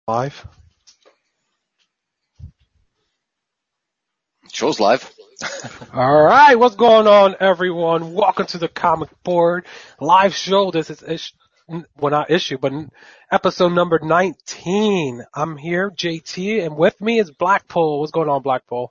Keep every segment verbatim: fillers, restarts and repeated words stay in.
Live. Show's live. All right, what's going on, everyone? Welcome to the Comic Board live show. This is ish, well, not issue, but episode number nineteen. I'm here, J T, and with me is Blackpool. What's going on, Blackpool?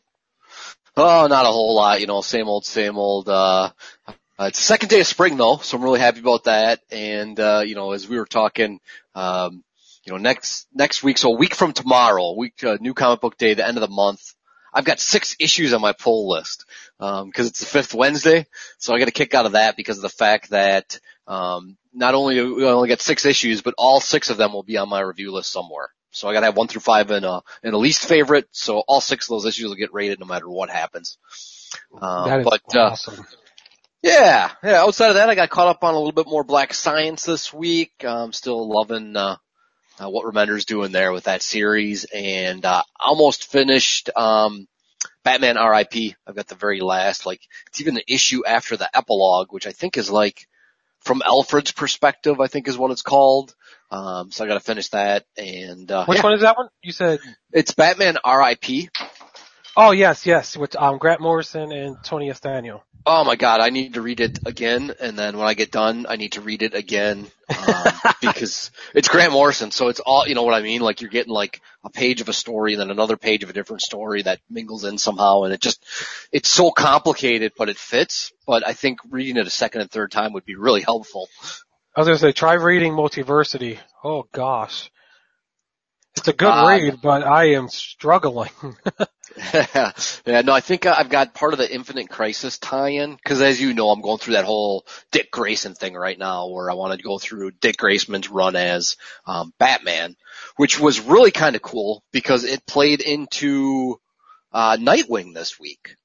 Oh, not a whole lot, you know, same old, same old. Uh, uh, it's the second day of spring though, so I'm really happy about that. And uh, you know, as we were talking, um, you know, next next week, so a week from tomorrow, week uh, new comic book day, the end of the month. I've got six issues on my pull list, um, cause it's the fifth Wednesday. So I got a kick out of that because of the fact that, um, not only do we only get six issues, but all six of them will be on my review list somewhere. So I gotta have one through five in a, in a least favorite. So all six of those issues will get rated no matter what happens. Um, that is but, awesome. Uh, yeah, yeah, outside of that, I got caught up on a little bit more Black Science this week. I'm still loving, uh, Uh, what Remender's doing there with that series, and uh almost finished um Batman R I P. I've got the very last, like, it's even the issue after the epilogue, which I think is like from Alfred's perspective, I think is what it's called. Um so I gotta finish that. And uh Which yeah. one is that one? You said It's Batman R I P. Oh yes, yes, with um Grant Morrison and Tony Estaniel. Oh my God, I need to read it again, and then when I get done, I need to read it again, um, because it's Grant Morrison, so it's all, you know what I mean? Like, you're getting like a page of a story and then another page of a different story that mingles in somehow, and it just, it's so complicated, but it fits. But I think reading it a second and third time would be really helpful. I was gonna say, try reading Multiversity. Oh gosh. It's a good Uh, read, but I am struggling. yeah, no, I think I've got part of the Infinite Crisis tie-in, because as you know, I'm going through that whole Dick Grayson thing right now, where I wanted to go through Dick Grayson's run as um, Batman, which was really kind of cool because it played into uh, Nightwing this week.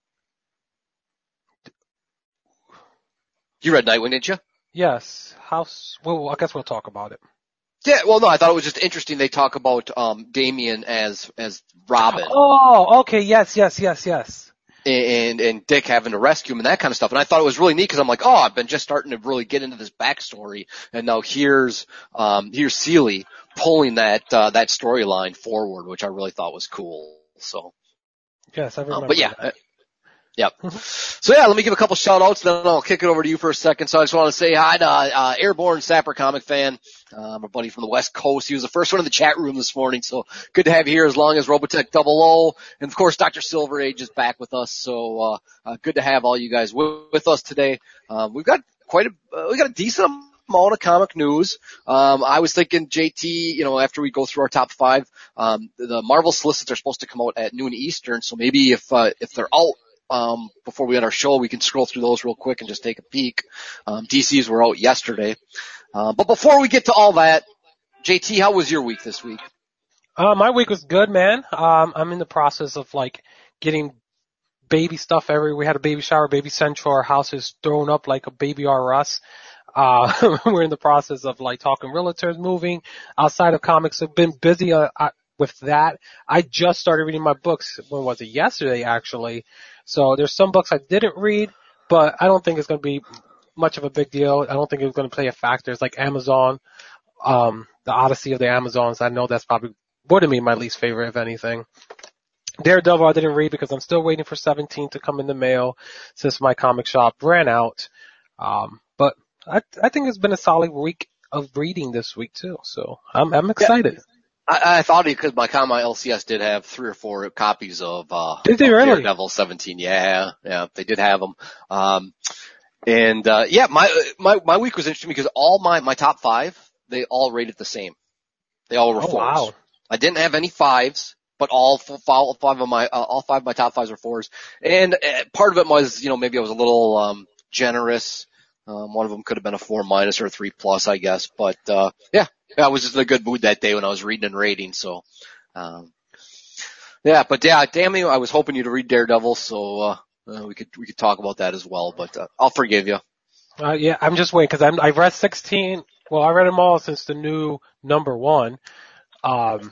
You read Nightwing, didn't you? Yes. How? Well, I guess we'll talk about it. Yeah, well, no, I thought it was just interesting. They talk about um Damian as as Robin. Oh, okay. Yes, yes, yes, yes. And, and Dick having to rescue him and that kind of stuff. And I thought it was really neat because I'm like, oh, I've been just starting to really get into this backstory. And now here's, um, here's Seeley pulling that, uh, that storyline forward, which I really thought was cool. So. Yes, I remember. Um, but yeah. That. Yep. So yeah, let me give a couple shout outs, then I'll kick it over to you for a second. So I just want to say hi to, uh, Airborne Sapper comic fan, um, our buddy from the West Coast. He was the first one in the chat room this morning, so good to have you here as long as Robotech Double O. And of course, Doctor Silver Age is back with us, so, uh, uh good to have all you guys with, with us today. Um, we've got quite a, uh, we got a decent amount of comic news. Um, I was thinking, J T, you know, after we go through our top five, um, the Marvel solicits are supposed to come out at noon Eastern, so maybe if, uh, if they're out, Um, before we end our show, we can scroll through those real quick and just take a peek. Um, D C's were out yesterday. Uh, but before we get to all that, J T, how was your week this week? Uh, my week was good, man. Um, I'm in the process of like getting baby stuff everywhere. We had a baby shower, baby central. Our house is thrown up like a baby R Us. Uh, we're in the process of like talking realtors moving outside of comics. I've been busy, uh, I, with that. I just started reading my books. When was it? Yesterday, actually. So there's some books I didn't read, but I don't think it's going to be much of a big deal. I don't think it's going to play a factor. It's like Amazon, um, the Odyssey of the Amazons. I know that's probably would have been my least favorite, if anything. Daredevil I didn't read because I'm still waiting for seventeen to come in the mail since my comic shop ran out. Um, but I, I think it's been a solid week of reading this week too. So I'm, I'm excited. Yeah. I, I thought it because my my L C S did have three or four copies of, uh, did they of really? Daredevil seventeen. Yeah, yeah, they did have them. Um, and, uh, yeah, my, my, my week was interesting because all my, my top five, they all rated the same. They all were Oh, fours. wow. I didn't have any fives, but all, all five of my, uh, all five of my top fives were fours. And uh, part of it was, you know, maybe I was a little, um, generous. Um, one of them could have been a four minus or a three plus, I guess. But, uh, yeah, yeah, I was just in a good mood that day when I was reading and rating. So, um, yeah, but yeah, damn you, I was hoping you to read Daredevil. So, uh, uh we could, we could talk about that as well, but, uh, I'll forgive you. Uh, yeah, I'm just waiting because I'm, I've read sixteen. Well, I read them all since the new number one. Um,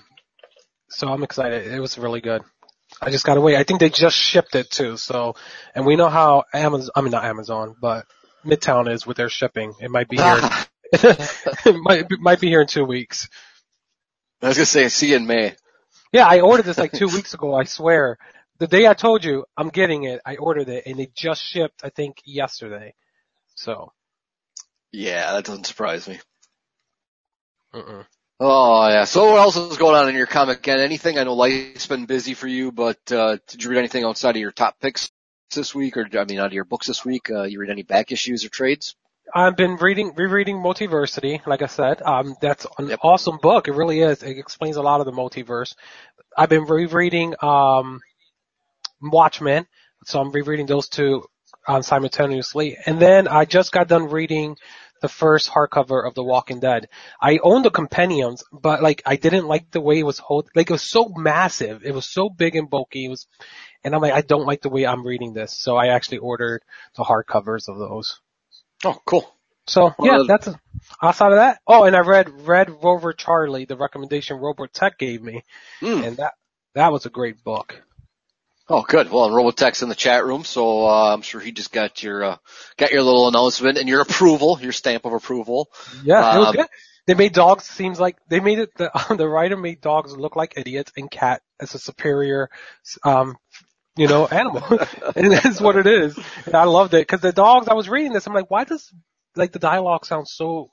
so I'm excited. It was really good. I just gotta wait. I think they just shipped it too. So, and we know how Amazon, I mean not Amazon, but Midtown is with their shipping. It might be here. it might, it might be here in two weeks. I was gonna say, see you in May. Yeah, I ordered this like two weeks ago, I swear. The day I told you I'm getting it, I ordered it, and it just shipped, I think, yesterday. So. Yeah, that doesn't surprise me. Uh-uh. Oh, yeah. So what else is going on in your comic? Again, anything? I know life's been busy for you, but uh did you read anything outside of your top picks this week, or, I mean, out of your books this week? Uh you read any back issues or trades? I've been reading, rereading Multiversity, like I said. Um, that's an Yep. awesome book. It really is. It explains a lot of the multiverse. I've been rereading, um, Watchmen. So I'm rereading those two, um, simultaneously. And then I just got done reading the first hardcover of The Walking Dead. I own the compendiums, but like I didn't like the way it was hold, like it was so massive. It was so big and bulky. It was, and I'm like, I don't like the way I'm reading this. So I actually ordered the hardcovers of those. Oh, cool. So yeah, that's a, outside of that. Oh, and I read Red Rover Charlie, the recommendation Robotech gave me, Mm. and that that was a great book. Oh, good. Well, and Robotech's in the chat room, so uh, I'm sure he just got your uh, got your little announcement and your approval, your stamp of approval. Yeah, it was Um, good. They made dogs seems like they made it. The the writer made dogs look like idiots, and cat as a superior, um, you know, animal, and that's what it is. And I loved it because the dogs. I was reading this. I'm like, why does like the dialogue sound so?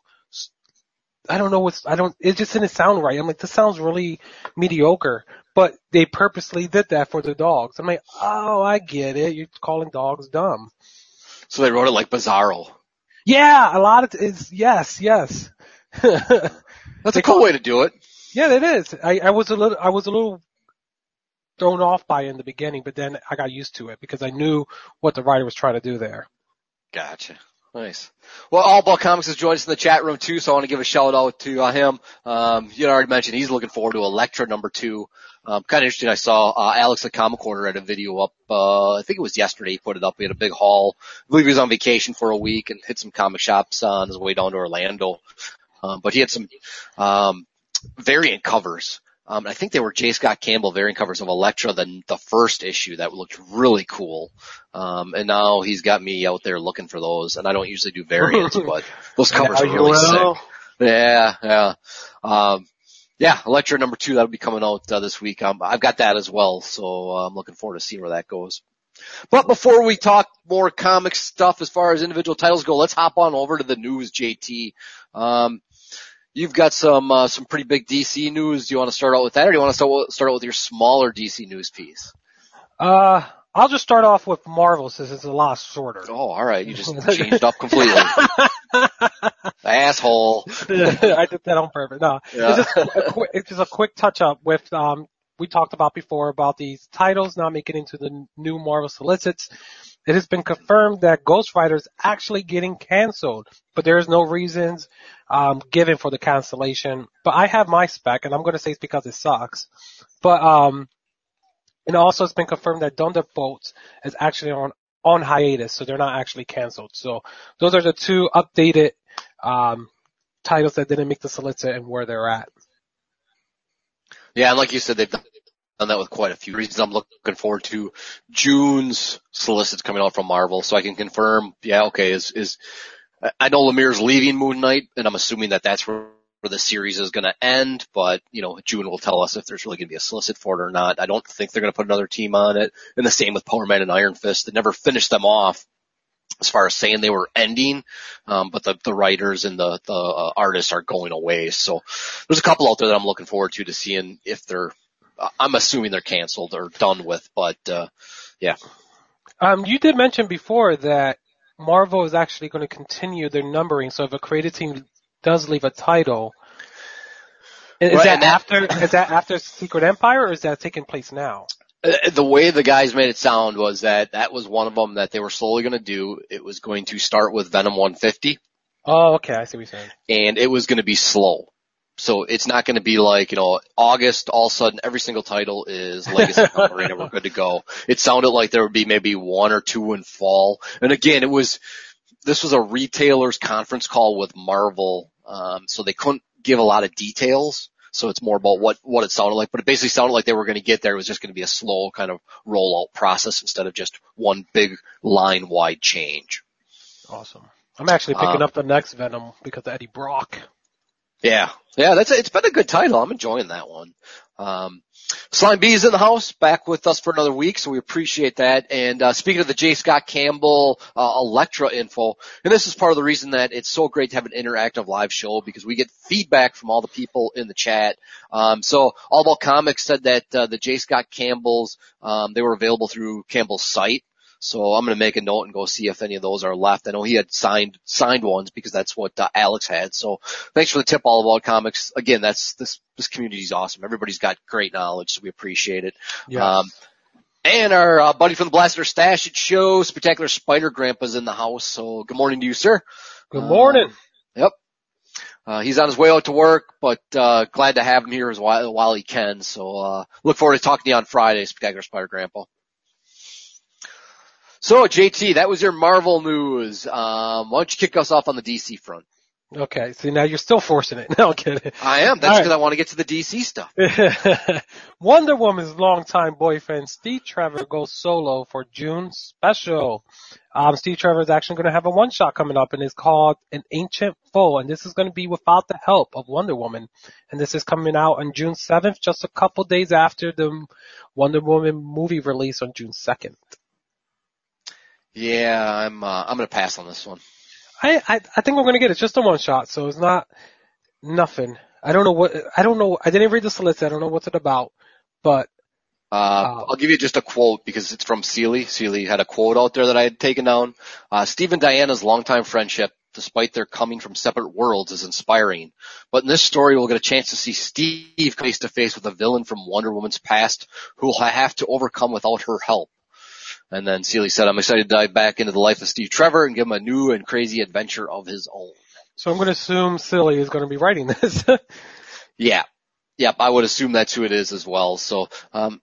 I don't know what's. I don't. It just didn't sound right. I'm like, this sounds really mediocre. But they purposely did that for the dogs. I'm like, oh, I get it. You're calling dogs dumb. So they wrote it like Bizarro. Yeah, a lot of it's yes, yes. That's a cool way to do it. Yeah, it is. I, I was a little, I was a little thrown off by it in the beginning, but then I got used to it because I knew what the writer was trying to do there. Gotcha. Nice. Well, All Buck Comics has joined us in the chat room too, so I want to give a shout out to uh, him. Um, you already mentioned he's looking forward to Elektra number two. Um, kind of interesting. I saw uh, Alex at Comic Corner had a video up. Uh, I think it was yesterday. He put it up. He had a big haul. I believe he was on vacation for a week and hit some comic shops on his way down to Orlando. Um, but he had some um, variant covers. Um, I think they were J. Scott Campbell variant covers of Elektra, the, the first issue that looked really cool. Um, and now he's got me out there looking for those. And I don't usually do variants, but those covers Yeah, are really will. sick. Yeah, yeah. Um, yeah, Elektra number two, that'll be coming out uh, this week. Um, I've got that as well, so uh, I'm looking forward to seeing where that goes. But before we talk more comic stuff as far as individual titles go, let's hop on over to the news, J T. Um, You've got some uh, some pretty big D C news. Do you want to start out with that, or do you want to start, start out with your smaller D C news piece? Uh, I'll just start off with Marvel since it's a lot shorter. Oh, all right. You just changed up completely. Asshole. I did that on purpose. No, Yeah. it's just a quick, it's just a quick touch up with um. We talked about before about these titles not making it into the new Marvel solicits. It has been confirmed that Ghost Rider is actually getting canceled, but there is no reasons um, given for the cancellation. But I have my spec, and I'm going to say it's because it sucks. But um, and also it's been confirmed that Thunderbolts is actually on on hiatus, so they're not actually canceled. So those are the two updated um, titles that didn't make the solicit and where they're at. Yeah, and like you said, they've done that with quite a few reasons. I'm looking forward to June's solicits coming out from Marvel, so I can confirm, yeah, okay, is, is, I know Lemire's leaving Moon Knight, and I'm assuming that that's where, where the series is going to end, but, you know, June will tell us if there's really going to be a solicit for it or not. I don't think they're going to put another team on it, and the same with Power Man and Iron Fist. They never finished them off as far as saying they were ending, um, but the, the writers and the, the uh, artists are going away. So there's a couple out there that I'm looking forward to to seeing if they're, uh, I'm assuming they're canceled or done with, but, uh, yeah. Um, you did mention before that Marvel is actually going to continue their numbering. So if a creative team does leave a title, is Right, that, that after is that after Secret Empire, or is that taking place now? The way the guys made it sound was that that was one of them that they were slowly going to do. It was going to start with Venom one fifty. Oh, okay, I see what you're saying. And it was going to be slow. So it's not going to be like, you know, August, all of a sudden every single title is Legacy numbering and we're good to go. It sounded like there would be maybe one or two in fall. And again, it was, this was a retailer's conference call with Marvel. Um, so they couldn't give a lot of details. So it's more about what, what it sounded like, but it basically sounded like they were going to get there. It was just going to be a slow kind of rollout process instead of just one big line wide change. Awesome. I'm actually picking Uh, up the next Venom because of Eddie Brock. Yeah. Yeah, that's a, it's been a good title. I'm enjoying that one. Um, Slime B is in the house, back with us for another week, so we appreciate that. And uh, speaking of the J. Scott Campbell uh, Elektra info, and this is part of the reason that it's so great to have an interactive live show, because we get feedback from all the people in the chat. Um, so All About Comics said that uh, the J. Scott Campbells, um, they were available through Campbell's site. So I'm going to make a note and go see if any of those are left. I know he had signed signed ones because that's what uh, Alex had. So thanks for the tip, All About Comics. Again, that's this this community is awesome. Everybody's got great knowledge, so we appreciate it. Yes. Um, and our uh, buddy from the Blaster Stash at Show, Spectacular Spider Grandpa's in the house. So good morning to you, sir. Good morning. Um, yep. Uh, he's on his way out to work, but uh, glad to have him here as while, while he can. So uh, look forward to talking to you on Friday, Spectacular Spider Grandpa. So, J T, that was your Marvel news. Um, why don't you kick us off on the D C front? Okay, see, now you're still forcing it. No, I'm kidding. I am. That's because right. I want to get to the D C stuff. Wonder Woman's longtime boyfriend, Steve Trevor, goes solo for June's special. Um, Steve Trevor is actually going to have a one-shot coming up, and it's called An Ancient Foe, and this is going to be without the help of Wonder Woman. And this is coming out on June seventh, just a couple days after the Wonder Woman movie release on June second. Yeah, I'm uh, I'm gonna pass on this one. I, I I think we're gonna get it. It's just a one shot, so it's not nothing. I don't know what I don't know. I didn't read the solicit. I don't know what's it about, but uh, uh I'll give you just a quote because it's from Seeley. Seeley had a quote out there that I had taken down. Uh, Steve and Diana's longtime friendship, despite their coming from separate worlds, is inspiring. But in this story, we'll get a chance to see Steve face to face with a villain from Wonder Woman's past who will have to overcome without her help. And then Seeley said, I'm excited to dive back into the life of Steve Trevor and give him a new and crazy adventure of his own. So I'm going to assume Seeley is going to be writing this. yeah. Yep. I would assume that's who it is as well. So, um,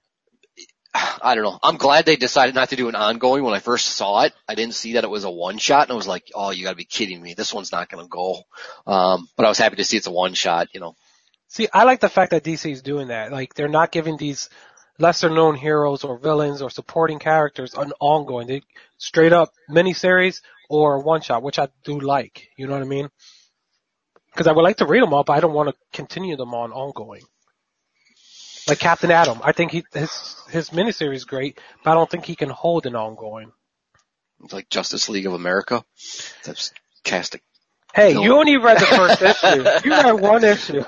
I don't know. I'm glad they decided not to do an ongoing. When I first saw it, I didn't see that it was a one shot, and I was like, oh, you gotta be kidding me. This one's not going to go. Um, but I was happy to see it's a one shot, you know. See, I like the fact that D C is doing that. Like, they're not giving these lesser known heroes or villains or supporting characters an ongoing. They straight up miniseries or one shot, which I do like. You know what I mean? Because I would like to read them all, but I don't want to continue them on ongoing. Like Captain Atom, I think he his his miniseries is great, but I don't think he can hold an ongoing. It's like Justice League of America. That's casting. Hey, no. You only read the first issue. You read one issue.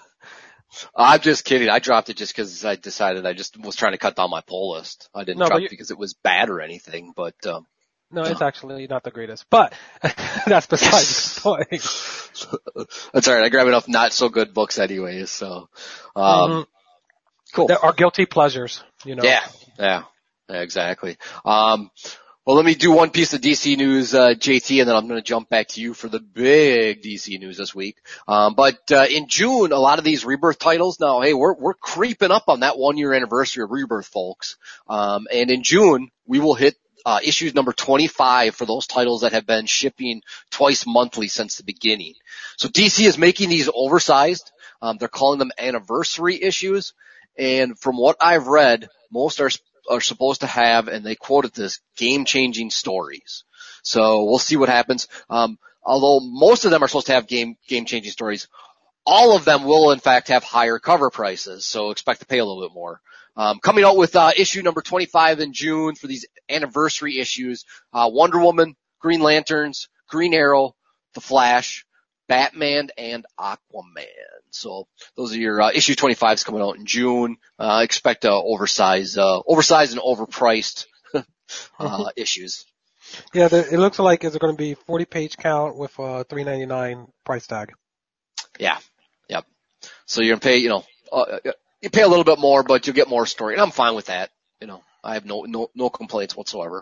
I'm just kidding. I dropped it just because I decided I just was trying to cut down my pull list. I didn't no, drop it because it was bad or anything, but um no, it's no. actually not the greatest. But that's besides the point. That's all right. I grab enough not so good books anyways, so um mm-hmm. Cool. There are guilty pleasures, you know. Yeah, yeah, yeah exactly. Um Well, let me do one piece of D C news, uh, J T, and then I'm going to jump back to you for the big D C news this week. Um, but uh, in June, a lot of these Rebirth titles, now, hey, we're we're creeping up on that one-year anniversary of Rebirth, folks. Um, and in June, we will hit uh, issues number twenty-five for those titles that have been shipping twice monthly since the beginning. So D C is making these oversized. Um, they're calling them anniversary issues. And from what I've read, most are are supposed to have, and they quoted this, game-changing stories. So we'll see what happens. Um, although most of them are supposed to have game, game-changing stories, all of them will in fact have higher cover prices. So expect to pay a little bit more. Um, coming out with, uh, issue number twenty-five in June for these anniversary issues, uh, Wonder Woman, Green Lanterns, Green Arrow, The Flash, Batman, and Aquaman. So those are your uh, issue twenty-fives coming out in June. Uh, expect uh, oversized, uh, oversized and overpriced uh, issues. Yeah, the, it looks like it's going to be forty page count with a three ninety-nine price tag. Yeah, yep. So you're gonna pay, you know, uh, you pay a little bit more, but you'll get more story, and I'm fine with that. You know, I have no no no complaints whatsoever.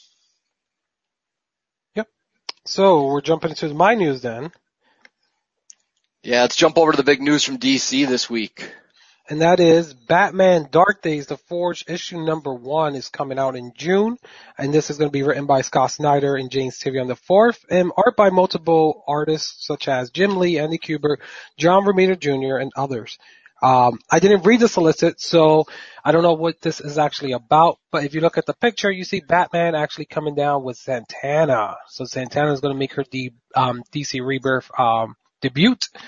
Yep. So we're jumping into my news then. Yeah, let's jump over to the big news from D C this week. And that is Batman Dark Days, The Forge, issue number one is coming out in June. And this is going to be written by Scott Snyder and James Tyrion the fourth, and art by multiple artists such as Jim Lee, Andy Kubert, John Romita Junior, and others. Um, I didn't read the solicit, so I don't know what this is actually about. But if you look at the picture, you see Batman actually coming down with Santana. So Santana is going to make her the um, D C Rebirth um, debut.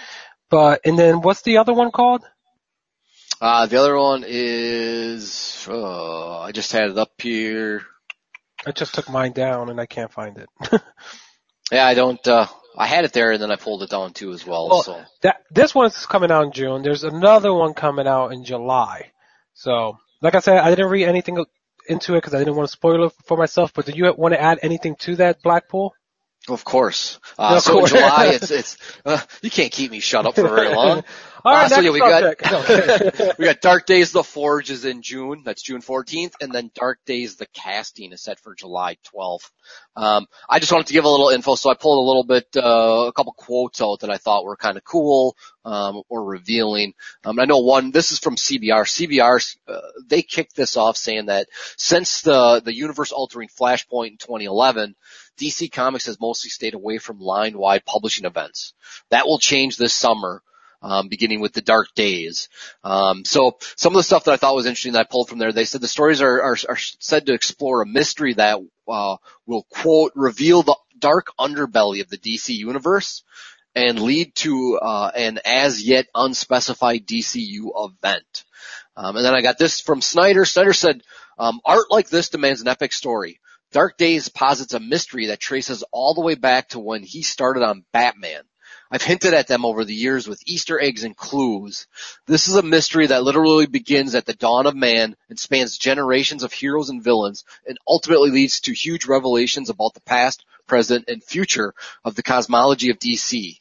But, and then what's the other one called? Uh, the other one is, uh, I just had it up here. I just took mine down and I can't find it. Yeah, I don't, uh, I had it there and then I pulled it down too as well, well so. That, this one's coming out in June. There's another one coming out in July. So, like I said, I didn't read anything into it because I didn't want to spoil it for myself, but do you want to add anything to that, Blackpool? Of course. Uh, of so course. in July, it's, it's, uh, you can't keep me shut up for very long. All right, uh, so yeah, we got, no. we got Dark Days The Forge is in June. That's June fourteenth. And then Dark Days The Casting is set for July twelfth. Um, I just wanted to give a little info. So I pulled a little bit, uh, a couple quotes out that I thought were kind of cool, um, or revealing. Um, I know one, this is from C B R. C B R, uh, they kicked this off saying that since the, the universe altering Flashpoint in twenty eleven, D C Comics has mostly stayed away from line-wide publishing events. That will change this summer, um, beginning with the Dark Days. Um, so some of the stuff that I thought was interesting that I pulled from there, they said the stories are, are, are said to explore a mystery that uh, will, quote, reveal the dark underbelly of the D C universe and lead to uh, an as-yet unspecified D C U event. Um, and then I got this from Snyder. Snyder said, um, art like this demands an epic story. Dark Days posits a mystery that traces all the way back to when he started on Batman. I've hinted at them over the years with Easter eggs and clues. This is a mystery that literally begins at the dawn of man and spans generations of heroes and villains and ultimately leads to huge revelations about the past, present, and future of the cosmology of D C.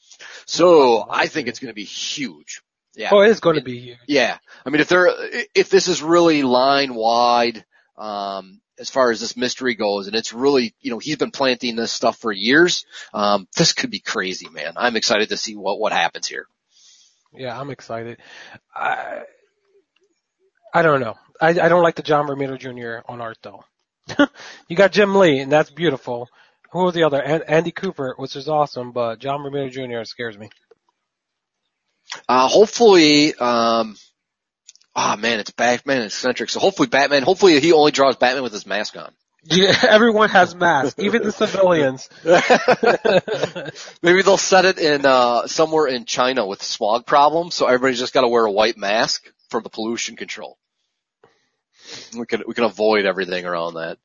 So I think it's going to be huge. Yeah. Oh, it is going I mean, to be huge. Yeah. I mean, if they're, if this is really line wide, um, as far as this mystery goes, and it's really, you know, he's been planting this stuff for years. Um, this could be crazy, man. I'm excited to see what, what happens here. Yeah, I'm excited. I, I don't know. I, I don't like the John Romita Junior on art though. You got Jim Lee, and that's beautiful. Who was the other? And, Andy Cooper, which is awesome, but John Romita Junior scares me. Uh, hopefully, um, oh man, it's Batman eccentric. So hopefully Batman, hopefully he only draws Batman with his mask on. Yeah, everyone has masks, even the civilians. Maybe they'll set it in, uh, somewhere in China with smog problems, so everybody's just gotta wear a white mask for the pollution control. We can, we can avoid everything around that.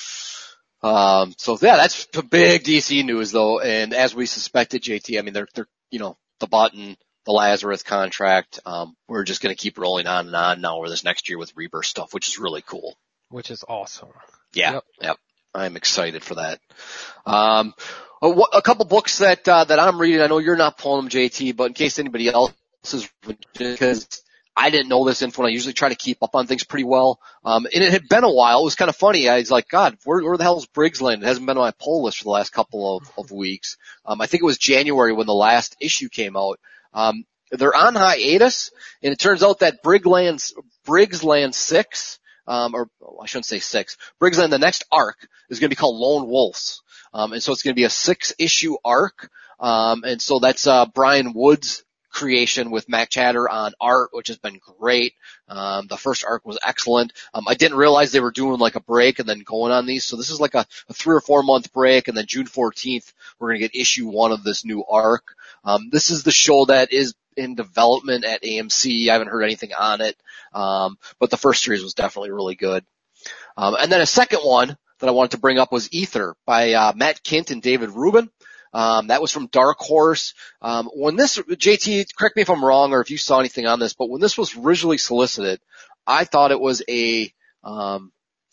Um, so yeah, that's the big D C news though, and as we suspected, J T, I mean, they're, they're, you know, the button, the Lazarus contract, um, we're just gonna keep rolling on and on now over this next year with Rebirth stuff, which is really cool. Which is awesome. Yeah, yep. yep. I'm excited for that. Um, a, a couple books that, uh, that I'm reading, I know you're not pulling them, J T, but in case anybody else is, because I didn't know this info, and I usually try to keep up on things pretty well. Um, and it had been a while. It was kind of funny. I was like, God, where, where the hell is Briggs Land? It hasn't been on my pull list for the last couple of, of weeks. Um, I think it was January when the last issue came out. Um, they're on hiatus, and it turns out that Briggs Land, Briggs Land six, um, or I shouldn't say six, Briggs Land, the next arc is going to be called Lone Wolves. Um, and so it's going to be a six issue arc. Um, and so that's, uh, Brian Wood's creation with Mac Chatter on art, which has been great. Um, the first arc was excellent. Um, I didn't realize they were doing like a break and then going on these. So this is like a, a three or four month break, and then June fourteenth, we're going to get issue one of this new arc. Um, this is the show that is in development at A M C. I haven't heard anything on it. Um, but the first series was definitely really good. Um, and then a second one that I wanted to bring up was Ether by, uh, Matt Kindt and David Rubin. Um, that was from Dark Horse. Um, when this, J T, correct me if I'm wrong or if you saw anything on this, but when this was originally solicited, I thought it was a, um,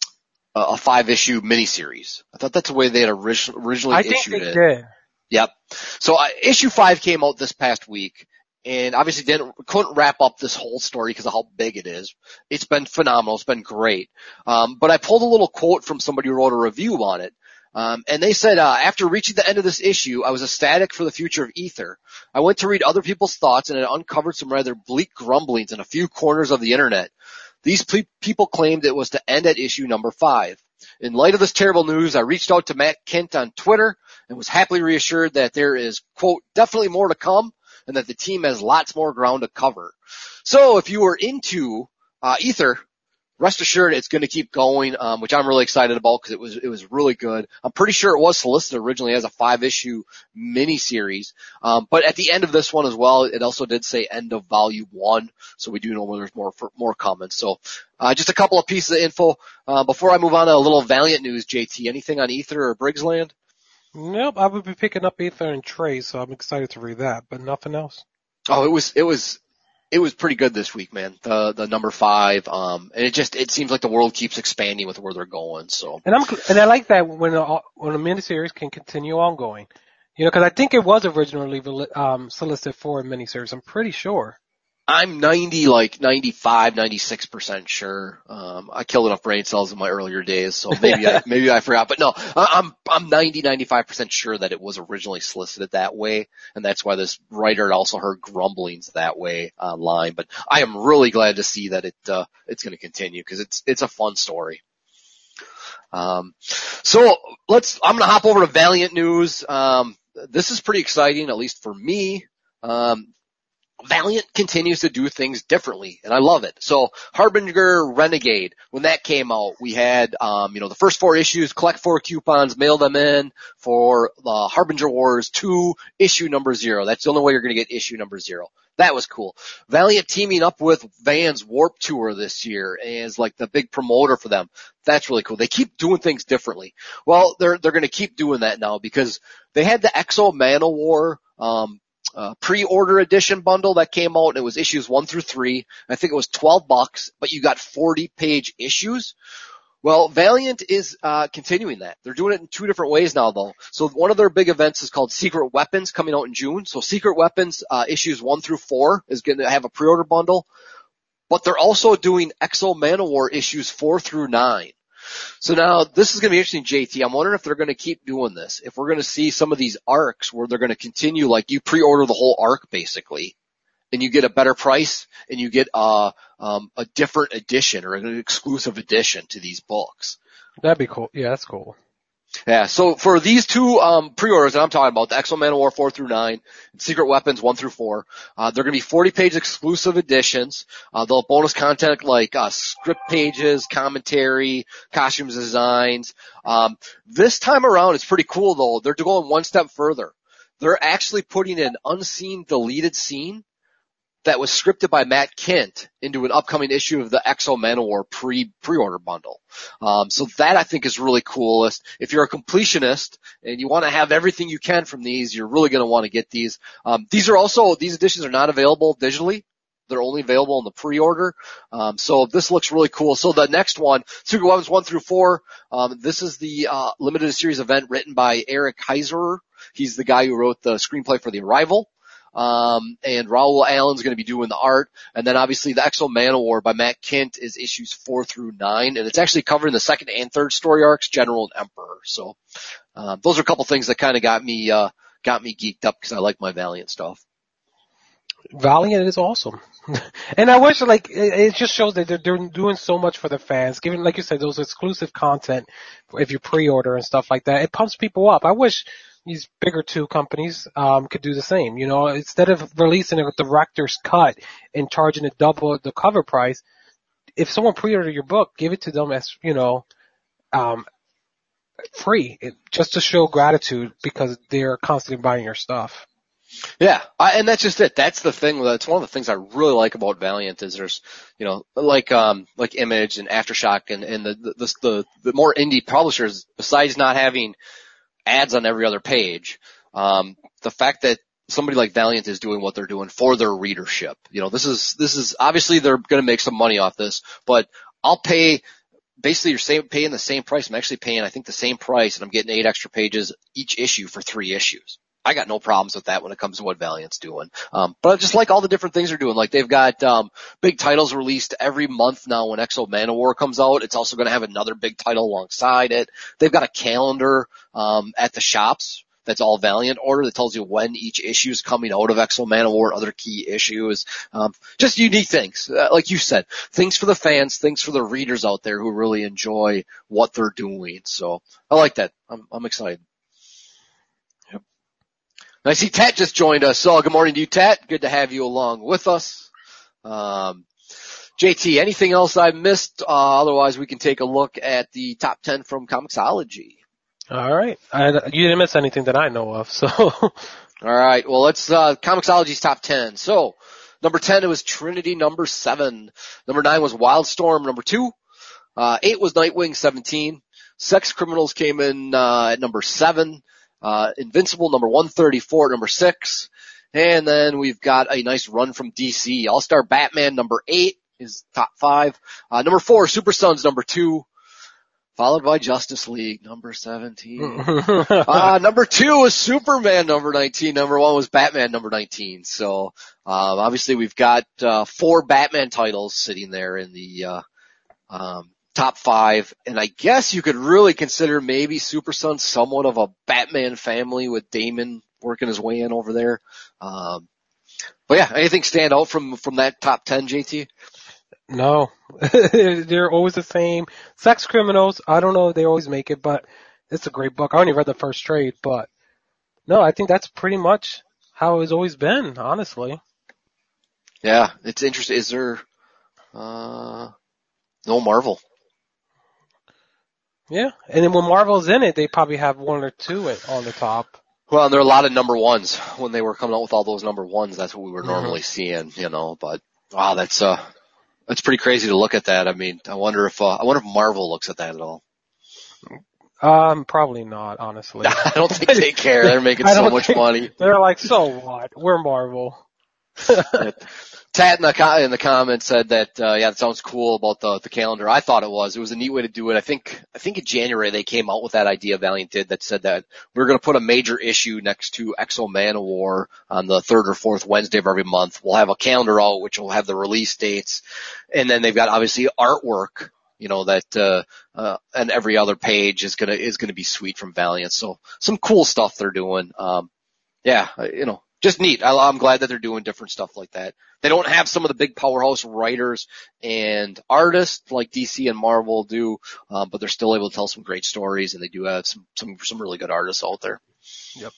a five issue miniseries. I thought that's the way they had originally I issued think they it. Did. Yep. So uh, issue five came out this past week, and obviously didn't, couldn't wrap up this whole story because of how big it is. It's been phenomenal. It's been great. Um, but I pulled a little quote from somebody who wrote a review on it. Um, and they said, uh, after reaching the end of this issue, I was ecstatic for the future of Ether. I went to read other people's thoughts and it uncovered some rather bleak grumblings in a few corners of the internet. These ple- people claimed it was to end at issue number five. In light of this terrible news, I reached out to Matt Kindt on Twitter and was happily reassured that there is, quote, definitely more to come and that the team has lots more ground to cover. So if you were into, uh, Ether, rest assured it's going to keep going, um, which I'm really excited about because it was, it was really good. I'm pretty sure it was solicited originally as a five issue miniseries. Um, but at the end of this one as well, it also did say end of volume one. So we do know when there's more, for, more coming. So, uh, just a couple of pieces of info, uh, before I move on to a little Valiant news, J T, anything on Ether or Briggs Land? Nope, I would be picking up Ether and Trace, so I'm excited to read that, but nothing else. Oh, it was, it was, it was pretty good this week, man. The, the number five, um, and it just, it seems like the world keeps expanding with where they're going, so. And I'm, and I like that when a, when a miniseries can continue ongoing. You know, cause I think it was originally, um, solicited for a miniseries, I'm pretty sure. I'm ninety, like ninety-five, ninety-six percent sure. Um, I killed enough brain cells in my earlier days, so maybe I, maybe I forgot. But no, I'm, I'm ninety, ninety-five percent sure that it was originally solicited that way, and that's why this writer had also heard grumblings that way online. But I am really glad to see that it, uh, it's going to continue because it's, it's a fun story. Um, so let's, I'm going to hop over to Valiant news. Um, this is pretty exciting, at least for me. Um, Valiant continues to do things differently, and I love it. So Harbinger Renegade, when that came out, we had, um, you know, the first four issues, collect four coupons, mail them in for the Harbinger Wars two, issue number zero. That's the only way you're going to get issue number zero. That was cool. Valiant teaming up with Vans Warp Tour this year as like the big promoter for them. That's really cool. They keep doing things differently. Well, they're, they're going to keep doing that now because they had the Exo Manowar, um, Uh, pre-order edition bundle that came out, and it was issues one through three. I think it was twelve bucks, but you got forty page issues. Well, Valiant is, uh, continuing that. They're doing it in two different ways now, though. So one of their big events is called Secret Weapons, coming out in June. So Secret Weapons, uh, issues one through four is going to have a pre-order bundle, but they're also doing Exo Manowar issues four through nine. So now this is going to be interesting, J T. I'm wondering if they're going to keep doing this. If we're going to see some of these arcs where they're going to continue, like you pre-order the whole arc basically, and you get a better price, and you get uh, um, a different edition or an exclusive edition to these books. That'd be cool. Yeah, that's cool. Yeah, so for these two um pre-orders that I'm talking about, the Exo Manowar four through nine, and Secret Weapons one through four, uh, they're going to be forty page exclusive editions. Uh, they'll have bonus content like uh, script pages, commentary, costumes designs. Um, this time around, it's pretty cool though. They're going one step further. They're actually putting an unseen deleted scene that was scripted by Matt Kint into an upcoming issue of the Exo Manowar pre, pre-order bundle. Um, so that I think is really cool. If you're a completionist and you want to have everything you can from these, you're really going to want to get these. Um, these are also, these editions are not available digitally. They're only available in the pre-order. Um, so this looks really cool. So the next one, Secret Weapons one through four, um, this is the, uh, limited series event written by Eric Heiser. He's the guy who wrote the screenplay for The Arrival. Um, and Raoul Allen's going to be doing the art. And then obviously the Exo Manowar by Matt Kint is issues four through nine. And it's actually covering the second and third story arcs, General and Emperor. So, um, those are a couple things that kind of got me, uh, got me geeked up because I like my Valiant stuff. Valiant is awesome. And I wish, like, it, it just shows that they're, they're doing so much for the fans. Given, like you said, those exclusive content, if you pre-order and stuff like that, it pumps people up. I wish these bigger two companies um could do the same. You know, instead of releasing a director's cut and charging it double the cover price, if someone pre-ordered your book, give it to them as, you know, um free, it, just to show gratitude because they're constantly buying your stuff. Yeah, I, and that's just it. That's the thing. That's one of the things I really like about Valiant is there's, you know, like um like Image and Aftershock and and the the the, the more indie publishers, besides not having ads on every other page, um, the fact that somebody like Valiant is doing what they're doing for their readership. You know, this is, this is, obviously they're going to make some money off this, but I'll pay, basically you're same, paying the same price. I'm actually paying, I think, the same price, and I'm getting eight extra pages each issue for three issues. I got no problems with that when it comes to what Valiant's doing. Um, but I just like all the different things they're doing. Like they've got, um, big titles released every month now when Exo Manowar comes out. It's also going to have another big title alongside it. They've got a calendar, um, at the shops that's all Valiant order that tells you when each issue is coming out of Exo Manowar, other key issues. Um, just unique things. Uh, like you said, things for the fans, things for the readers out there who really enjoy what they're doing. So I like that. I'm, I'm excited. I see Tat just joined us. So good morning to you, Tat. Good to have you along with us. Um, J T, anything else I missed? Uh, otherwise, we can take a look at the top ten from Comixology. All right. I, you didn't miss anything that I know of, so. All right. Well, let's, uh, Comixology's top ten. So, number ten, it was Trinity. Number seven. Number nine was Wildstorm. Number two. Uh, eight was Nightwing. seventeen. Sex Criminals came in, uh, at number seven. Uh, Invincible, number one thirty-four at number six. And then we've got a nice run from D C. All-Star Batman, number eight is top five. Uh, number four, Super Sons, number two. Followed by Justice League, number seventeen. uh, number two was Superman, number nineteen. Number one was Batman, number nineteen. So, um, obviously we've got, uh, four Batman titles sitting there in the, uh, um, top five. And I guess you could really consider maybe Super Sons somewhat of a Batman family with Damon working his way in over there. Um, but yeah, anything stand out from, from that top ten, J T? No. They're always the same. Sex Criminals, I don't know if they always make it, but it's a great book. I only read the first trade, but no, I think that's pretty much how it's always been, honestly. Yeah, it's interesting. Is there, uh, no Marvel? Yeah, and then when Marvel's in it, they probably have one or two on the top. Well, and there are a lot of number ones. When they were coming out with all those number ones, that's what we were normally mm-hmm. seeing, you know, but wow, that's, uh, that's pretty crazy to look at that. I mean, I wonder if, uh, I wonder if Marvel looks at that at all. Um, probably not, honestly. I don't think they care. They're making so much money. They're like, so what? We're Marvel. Tat in the, in the comments said that, uh, yeah, that sounds cool about the, the calendar. I thought it was. It was a neat way to do it. I think, I think in January they came out with that idea, Valiant did, that said that we we're going to put a major issue next to X-O Manowar on the third or fourth Wednesday of every month. We'll have a calendar out, which will have the release dates. And then they've got obviously artwork, you know, that, uh, uh, and every other page is going to, is going to be sweet from Valiant. So some cool stuff they're doing. Um, yeah, you know, just neat. I, I'm glad that they're doing different stuff like that. They don't have some of the big powerhouse writers and artists like D C and Marvel do, um, but they're still able to tell some great stories, and they do have some some some really good artists out there. Yep.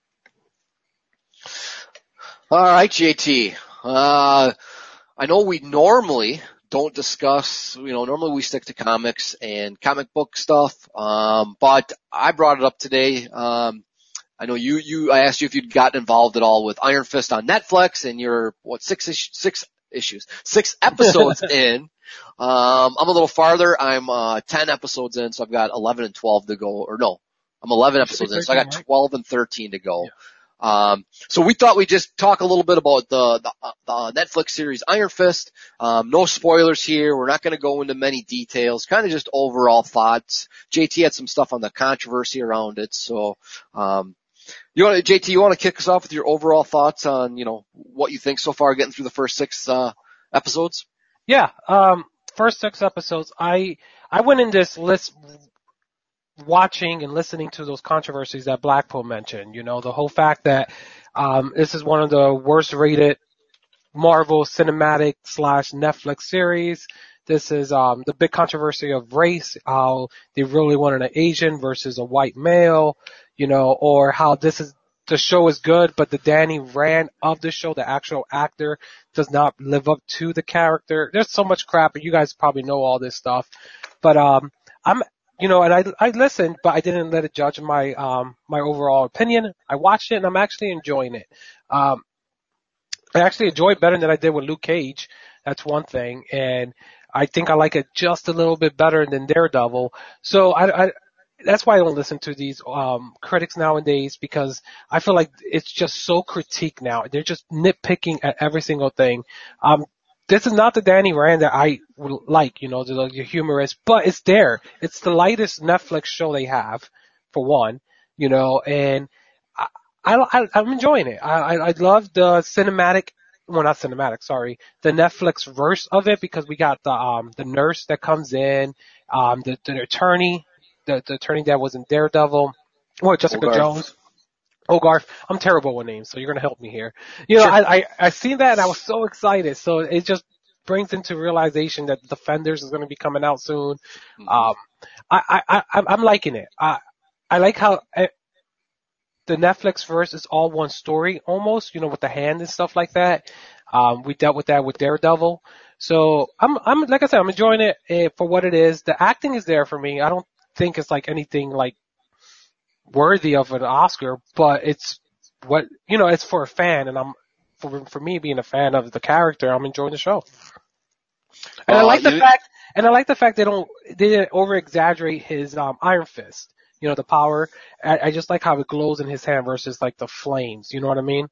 All right, J T. Uh, I know we normally don't discuss, you know, normally we stick to comics and comic book stuff, um, but I brought it up today. Um, I know you, you, I asked you if you'd gotten involved at all with Iron Fist on Netflix, and you're, what, six, ish, six issues, six episodes in. Um, I'm a little farther. I'm, uh, ten episodes in, so I've got eleven and twelve to go, or no, I'm eleven episodes in, so I got twelve and thirteen to go. Yeah. Um, so we thought we'd just talk a little bit about the, the, uh, the Netflix series Iron Fist. Um, no spoilers here. We're not going to go into many details, kind of just overall thoughts. J T had some stuff on the controversy around it, so, um, You want to, J T, you want to kick us off with your overall thoughts on, you know, what you think so far getting through the first six, uh, episodes? Yeah, um, first six episodes, I, I went in this list watching and listening to those controversies that Blackpool mentioned, you know, the whole fact that, um, this is one of the worst rated Marvel cinematic slash Netflix series. This is, um, the big controversy of race, how they really wanted an Asian versus a white male, you know, or how this is, the show is good, but the Danny Rand of the show, the actual actor, does not live up to the character. There's so much crap, and you guys probably know all this stuff. But, um, I'm, you know, and I, I listened, but I didn't let it judge my, um, my overall opinion. I watched it, and I'm actually enjoying it. Um, I actually enjoy it better than I did with Luke Cage. That's one thing. And I think I like it just a little bit better than Daredevil. So I, I that's why I don't listen to these um critics nowadays, because I feel like it's just so critique now. They're just nitpicking at every single thing. Um, this is not the Danny Rand that I would like, you know, the, the humorous, but it's there. It's the lightest Netflix show they have, for one, you know, and I, I, I'm enjoying it. I, I, I love the cinematic. Well, not cinematic, sorry, the Netflix verse of it, because we got the, um, the nurse that comes in, um, the, the attorney, the, the attorney that was in Daredevil, or Jessica Hogarth. Jones. Hogarth. I'm terrible with names, so you're gonna help me here. You know, Sure. I, I, I seen that and I was so excited. So it just brings into realization that Defenders is gonna be coming out soon. Mm-hmm. Um, I, I, I, I'm liking it. I, I like how, I, the Netflix verse is all one story almost, you know, with the hand and stuff like that. Um, we dealt with that with Daredevil, So I'm, I'm, like I said, I'm enjoying it uh, for what it is. The acting is there for me. I don't think it's like anything like worthy of an Oscar, but it's what, you know, it's for a fan, and I'm, for, for me being a fan of the character, I'm enjoying the show. And I Uh, like the you, fact, and I like the fact they don't, they didn't over exaggerate his, um, Iron Fist. You know, the power. I, I just like how it glows in his hand versus like the flames. You know what I mean?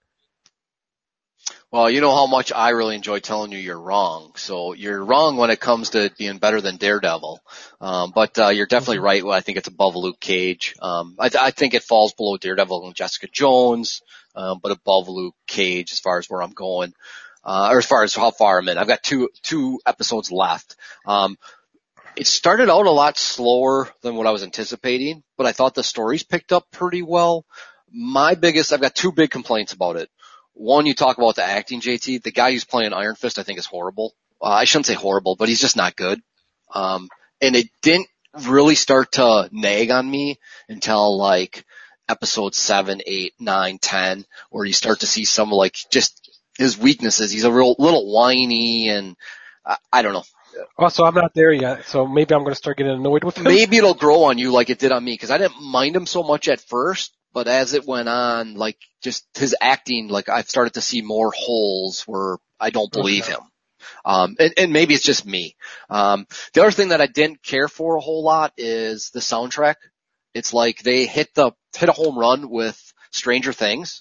well, you know how much I really enjoy telling you you're wrong. So you're wrong when it comes to being better than Daredevil. Um, but, uh, you're definitely Mm-hmm. right. Well, I think it's above Luke Cage. Um, I, I think it falls below Daredevil and Jessica Jones, um, but above Luke Cage as far as where I'm going. Uh, or as far as how far I'm in. I've got two, two episodes left. Um, It started out a lot slower than what I was anticipating, but I thought the stories picked up pretty well. My biggest, I've got two big complaints about it. One, you talk about the acting, J T. The guy who's playing Iron Fist, I think, is horrible. Uh, I shouldn't say horrible, but he's just not good. Um, and it didn't really start to nag on me until like episode seven, eight, nine, ten, where you start to see some like just his weaknesses. He's a real little whiny, and I, I don't know. Oh, so I'm not there yet. So maybe I'm going to start getting annoyed with him. Maybe it'll grow on you like it did on me, because I didn't mind him so much at first, but as it went on, like just his acting, like I've started to see more holes where I don't believe Okay. him. Um, and, and maybe it's just me. Um, the other thing that I didn't care for a whole lot is the soundtrack. It's like they hit the, hit a home run with Stranger Things.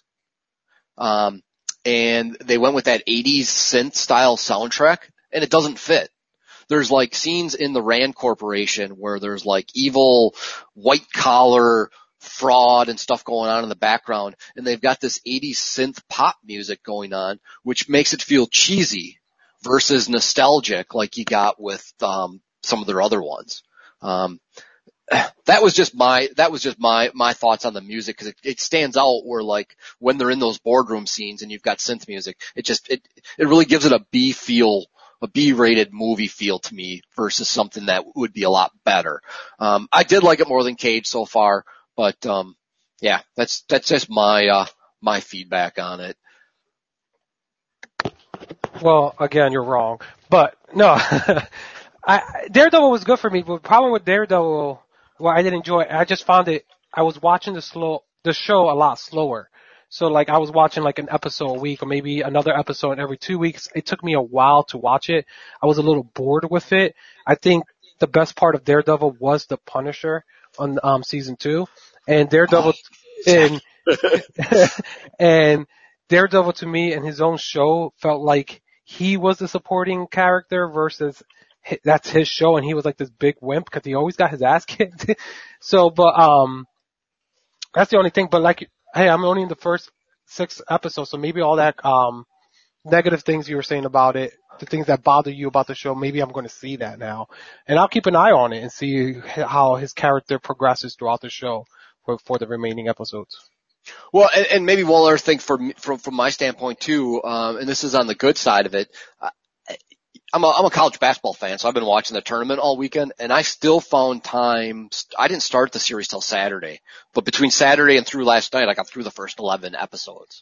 Um, and they went with that eighties synth style soundtrack, and it doesn't fit. There's like scenes in the Rand Corporation where there's like evil white collar fraud and stuff going on in the background, and they've got this eighties synth pop music going on, which makes it feel cheesy versus nostalgic like you got with um some of their other ones. Um that was just my that was just my my thoughts on the music, because it, it stands out where like when they're in those boardroom scenes and you've got synth music, it just it it really gives it a B feel, a B-rated movie feel to me versus something that would be a lot better. Um, I did like it more than Cage so far, but um, yeah, that's that's just my uh, my feedback on it. Well, again, you're wrong. But no, I, Daredevil was good for me. But the problem with Daredevil, well, I didn't enjoy it. I just found it. I was watching the slow, the show a lot slower. So like I was watching like an episode a week or maybe another episode every two weeks. It took me a while to watch it. I was a little bored with it. I think the best part of Daredevil was the Punisher on um season two, and Daredevil and and Daredevil to me in his own show felt like he was the supporting character versus hi- that's his show, and he was like this big wimp because he always got his ass kicked. So, but um, that's the only thing. But like, hey, I'm only in the first six episodes, so maybe all that um negative things you were saying about it, the things that bother you about the show, maybe I'm going to see that now, and I'll keep an eye on it and see how his character progresses throughout the show for for the remaining episodes. Well, and, and maybe one other thing from from from my standpoint too, um, and this is on the good side of it. Uh, I'm a, I'm a college basketball fan, so I've been watching the tournament all weekend, and I still found time. I didn't start the series till Saturday, but between Saturday and through last night, I got through the first eleven episodes.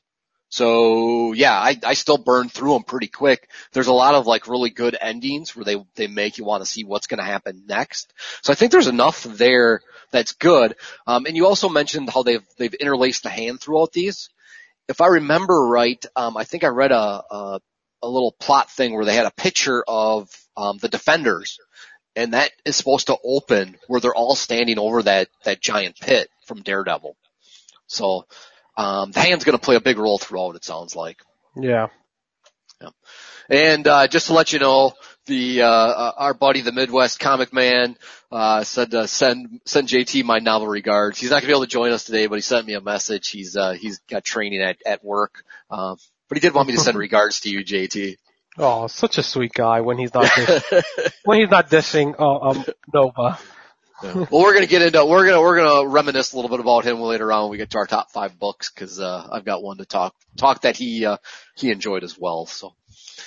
So yeah, I, I still burned through them pretty quick. There's a lot of like really good endings where they, they make you want to see what's going to happen next. So I think there's enough there that's good. Um, and you also mentioned how they've, they've interlaced the hand throughout these. If I remember right, um, I think I read a, a, a little plot thing where they had a picture of, um, the Defenders, and that is supposed to open where they're all standing over that, that giant pit from Daredevil. So, Um, the hand's going to play a big role throughout, it sounds like. Yeah. Yeah. And uh, just to let you know, the uh, our buddy, the Midwest Comic Man, uh, said uh, send send J T my novel regards. He's not going to be able to join us today, but he sent me a message. He's uh, he's got training at at work, uh, but he did want me to send regards to you, J T. Oh, such a sweet guy when he's not dish- when he's not dishing uh, um Nova. Yeah. Well, we're gonna get into we're gonna we're gonna reminisce a little bit about him later on when we get to our top five books, because uh, I've got one to talk talk that he uh, he enjoyed as well. So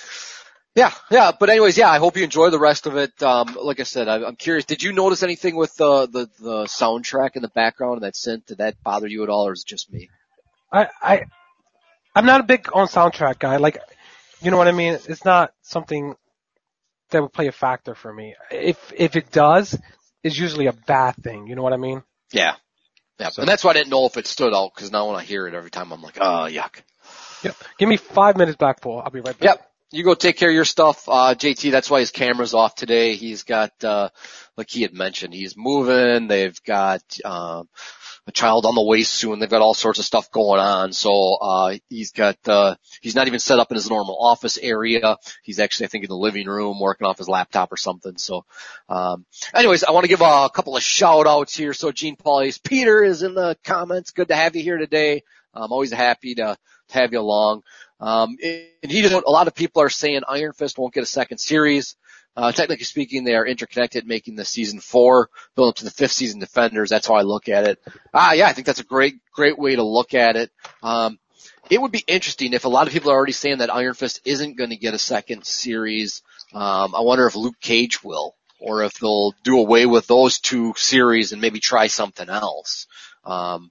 yeah, yeah. But anyways, yeah. I hope you enjoy the rest of it. Um, like I said, I, I'm curious. Did you notice anything with the the the soundtrack in the background and that synth? Did that bother you at all, or is it just me? I I I'm not a big on soundtrack guy. Like, you know what I mean? It's not something that would play a factor for me. If if it does, it's usually a bad thing. You know what I mean? Yeah. Yeah. So, and that's why I didn't know if it stood out, because now when I hear it every time, I'm like, oh, yuck. Yep. Give me five minutes, Blackpool. I'll be right back. Yep. You go take care of your stuff. Uh, J T, that's why his camera's off today. He's got, uh, like he had mentioned, he's moving. They've got, um, a child on the way soon. They've got all sorts of stuff going on. So, uh, he's got, uh, he's not even set up in his normal office area. He's actually, I think, in the living room working off his laptop or something. So, um, anyways, I want to give a couple of shout outs here. So Gene Paulius, Peter is in the comments. Good to have you here today. I'm always happy to, to have you along. Um, and he just, a lot of people are saying Iron Fist won't get a second series. Uh, technically speaking, they are interconnected, making the season four, build up to the fifth season Defenders. That's how I look at it. Ah, yeah, I think that's a great, great way to look at it. Um, it would be interesting if a lot of people are already saying that Iron Fist isn't going to get a second series. Um, I wonder if Luke Cage will, or if they'll do away with those two series and maybe try something else. Um,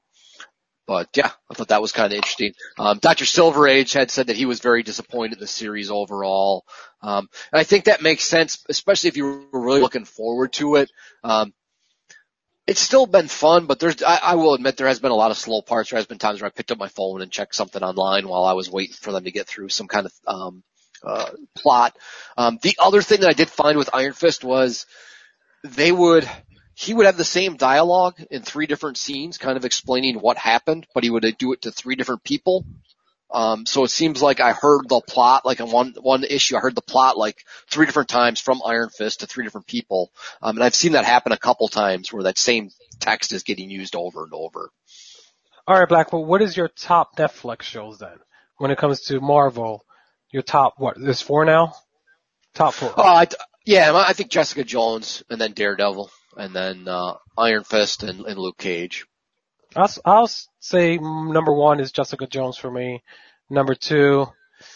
But yeah, I thought that was kind of interesting. Um, Doctor Silver Age had said that he was very disappointed in the series overall. Um, and I think that makes sense, especially if you were really looking forward to it. Um, it's still been fun, but there's, I, I will admit there has been a lot of slow parts. There has been times where I picked up my phone and checked something online while I was waiting for them to get through some kind of, um, uh, plot. Um, the other thing that I did find with Iron Fist was they would, he would have the same dialogue in three different scenes, kind of explaining what happened, but he would do it to three different people. Um, so it seems like I heard the plot, like in one, one issue, I heard the plot like three different times from Iron Fist to three different people. Um, and I've seen that happen a couple times where that same text is getting used over and over. All right, Blackwell, what is your top Netflix shows then? When it comes to Marvel, your top, what, there's four now? Top four. Oh, I, yeah, I think Jessica Jones and then Daredevil. And then, uh, Iron Fist and, and Luke Cage. I'll, I'll say number one is Jessica Jones for me. Number two,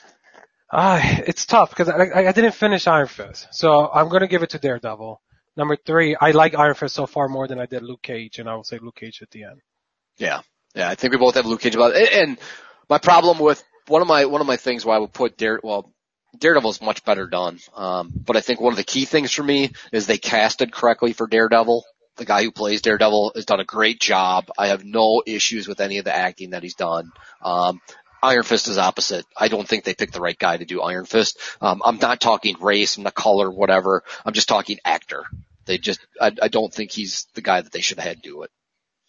ah, it's tough because I, I didn't finish Iron Fist. So I'm going to give it to Daredevil. Number three, I like Iron Fist so far more than I did Luke Cage, and I will say Luke Cage at the end. Yeah. Yeah, I think we both have Luke Cage about it. And my problem with, one of my, one of my things why I would put Dare, well, Daredevil is much better done. Um, but I think one of the key things for me is they casted correctly for Daredevil. The guy who plays Daredevil has done a great job. I have no issues with any of the acting that he's done. Um, Iron Fist is opposite. I don't think they picked the right guy to do Iron Fist. Um, I'm not talking race and the color, whatever. I'm just talking actor. They just, I, I don't think he's the guy that they should have had do it.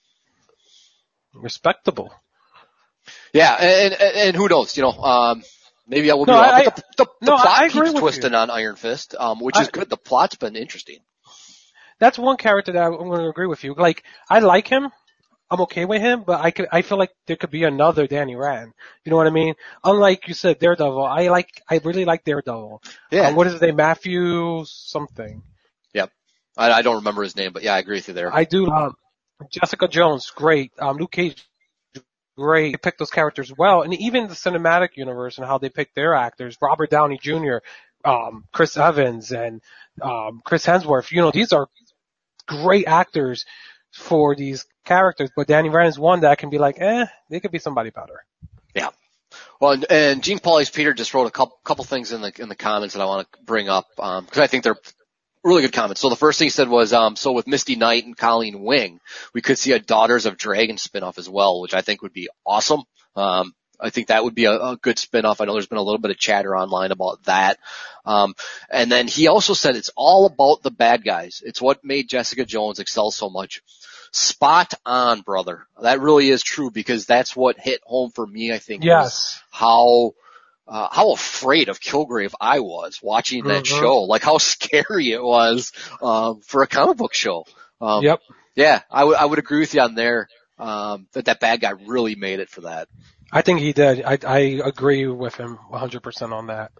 Respectable. Yeah, and, and, and who knows, you know, um, maybe I will be no, wrong. I, but the, the, the no, plot I agree keeps with twisting you. on Iron Fist, um, which is I, good. The plot's been interesting. That's one character that I'm going to agree with you. Like, I like him. I'm okay with him, but I could, I feel like there could be another Danny Rand. You know what I mean? Unlike you said, Daredevil, I like, I really like Daredevil. Yeah. Um, what is his name? Matthew something. Yep. I, I don't remember his name, but yeah, I agree with you there. I do. Um, Jessica Jones, great. Um, Luke Cage, great. They picked those characters well, and even the cinematic universe and how they picked their actors. Robert Downey Junior, um, Chris Evans, and um, Chris Hemsworth. You know, these are great actors for these characters, but Danny Rand is one that I can be like, eh, they could be somebody better. Yeah. Well, and, and Gene Paulius Peter just wrote a couple, couple things in the in the comments that I want to bring up um, because I think they're really good comments. So the first thing he said was, um, so with Misty Knight and Colleen Wing, we could see a Daughters of Dragon spinoff as well, which I think would be awesome. Um, I think that would be a, a good spinoff. I know there's been a little bit of chatter online about that. Um, and then he also said it's all about the bad guys. It's what made Jessica Jones excel so much. Spot on, brother. That really is true because that's what hit home for me, I think. Yes. How, uh, how afraid of Kilgrave I was watching that mm-hmm. show. Like how scary it was, um, for a comic book show. Um, yep. Yeah, I would, I would agree with you on there, um, that that bad guy really made it for that. I think he did. I, I agree with him one hundred percent on that.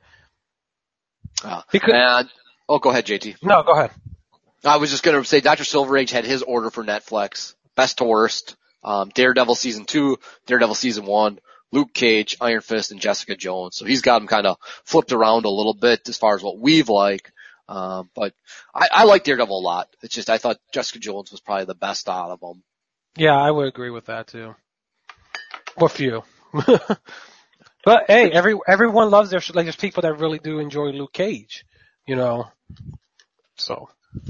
Uh, because, and, oh, go ahead, J T. No, go ahead. I was just going to say Doctor Silver Age had his order for Netflix, best to worst, um, Daredevil season two, Daredevil season one, Luke Cage, Iron Fist, and Jessica Jones. So he's got them kind of flipped around a little bit as far as what we've like. Um, but I, I like Daredevil a lot. It's just I thought Jessica Jones was probably the best out of them. Yeah, I would agree with that too. With you. But hey, every everyone loves their like. There's people that really do enjoy Luke Cage, you know. So.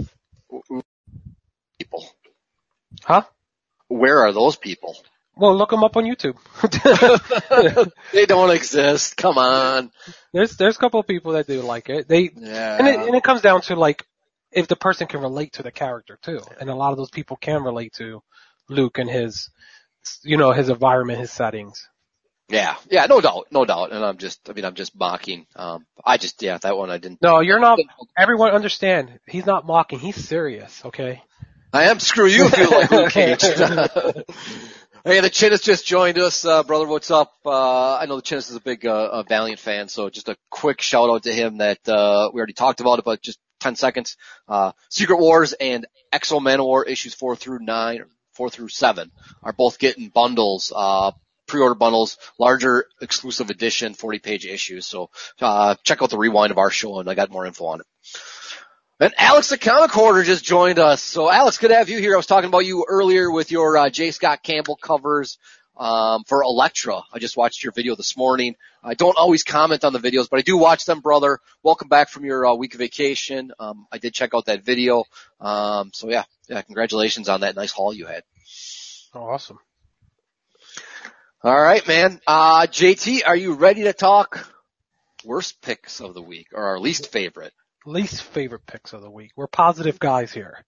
People. Huh? Where are those people? Well, look them up on YouTube. They don't exist. Come on. There's there's a couple of people that do like it. They yeah. and it and it comes down to like if the person can relate to the character too, and a lot of those people can relate to Luke and his, you know, his environment, his settings. Yeah, yeah, no doubt, no doubt. And I'm just, I mean, I'm just mocking. Um, I just, yeah, that one I didn't. No, you're not. Everyone understand. He's not mocking. He's serious. Okay. I am. Screw you if you like Luke Cage. Hey, the Chinnis just joined us, uh, brother. What's up? Uh, I know the Chinnis is a big uh, a Valiant fan, so just a quick shout out to him that uh, we already talked about it, but just ten seconds. Uh, Secret Wars and Exo Manowar issues four through nine, or four through seven, are both getting bundles. Uh, pre-order bundles, larger exclusive edition, forty page issues. So, uh, check out the rewind of our show and I got more info on it. And Alex the Comic Hoarder just joined us. So Alex, good to have you here. I was talking about you earlier with your, uh, J. Scott Campbell covers, um, for Elektra. I just watched your video this morning. I don't always comment on the videos, but I do watch them, brother. Welcome back from your, uh, week of vacation. Um, I did check out that video. Um, so yeah, yeah, congratulations on that nice haul you had. Oh, awesome. All right, man. Uh, J T, are you ready to talk worst picks of the week or our least favorite? Least favorite picks of the week. We're positive guys here.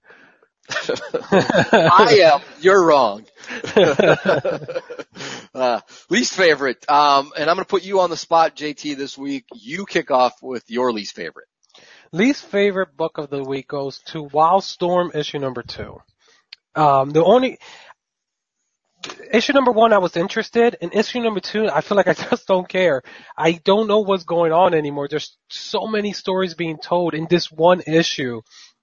I am. You're wrong. uh, least favorite. Um, and I'm going to put you on the spot, J T, this week. You kick off with your least favorite. Least favorite book of the week goes to Wildstorm issue number two. Um, the only, issue number one, I was interested. In issue number two, I feel like I just don't care. I don't know what's going on anymore. There's so many stories being told in this one issue.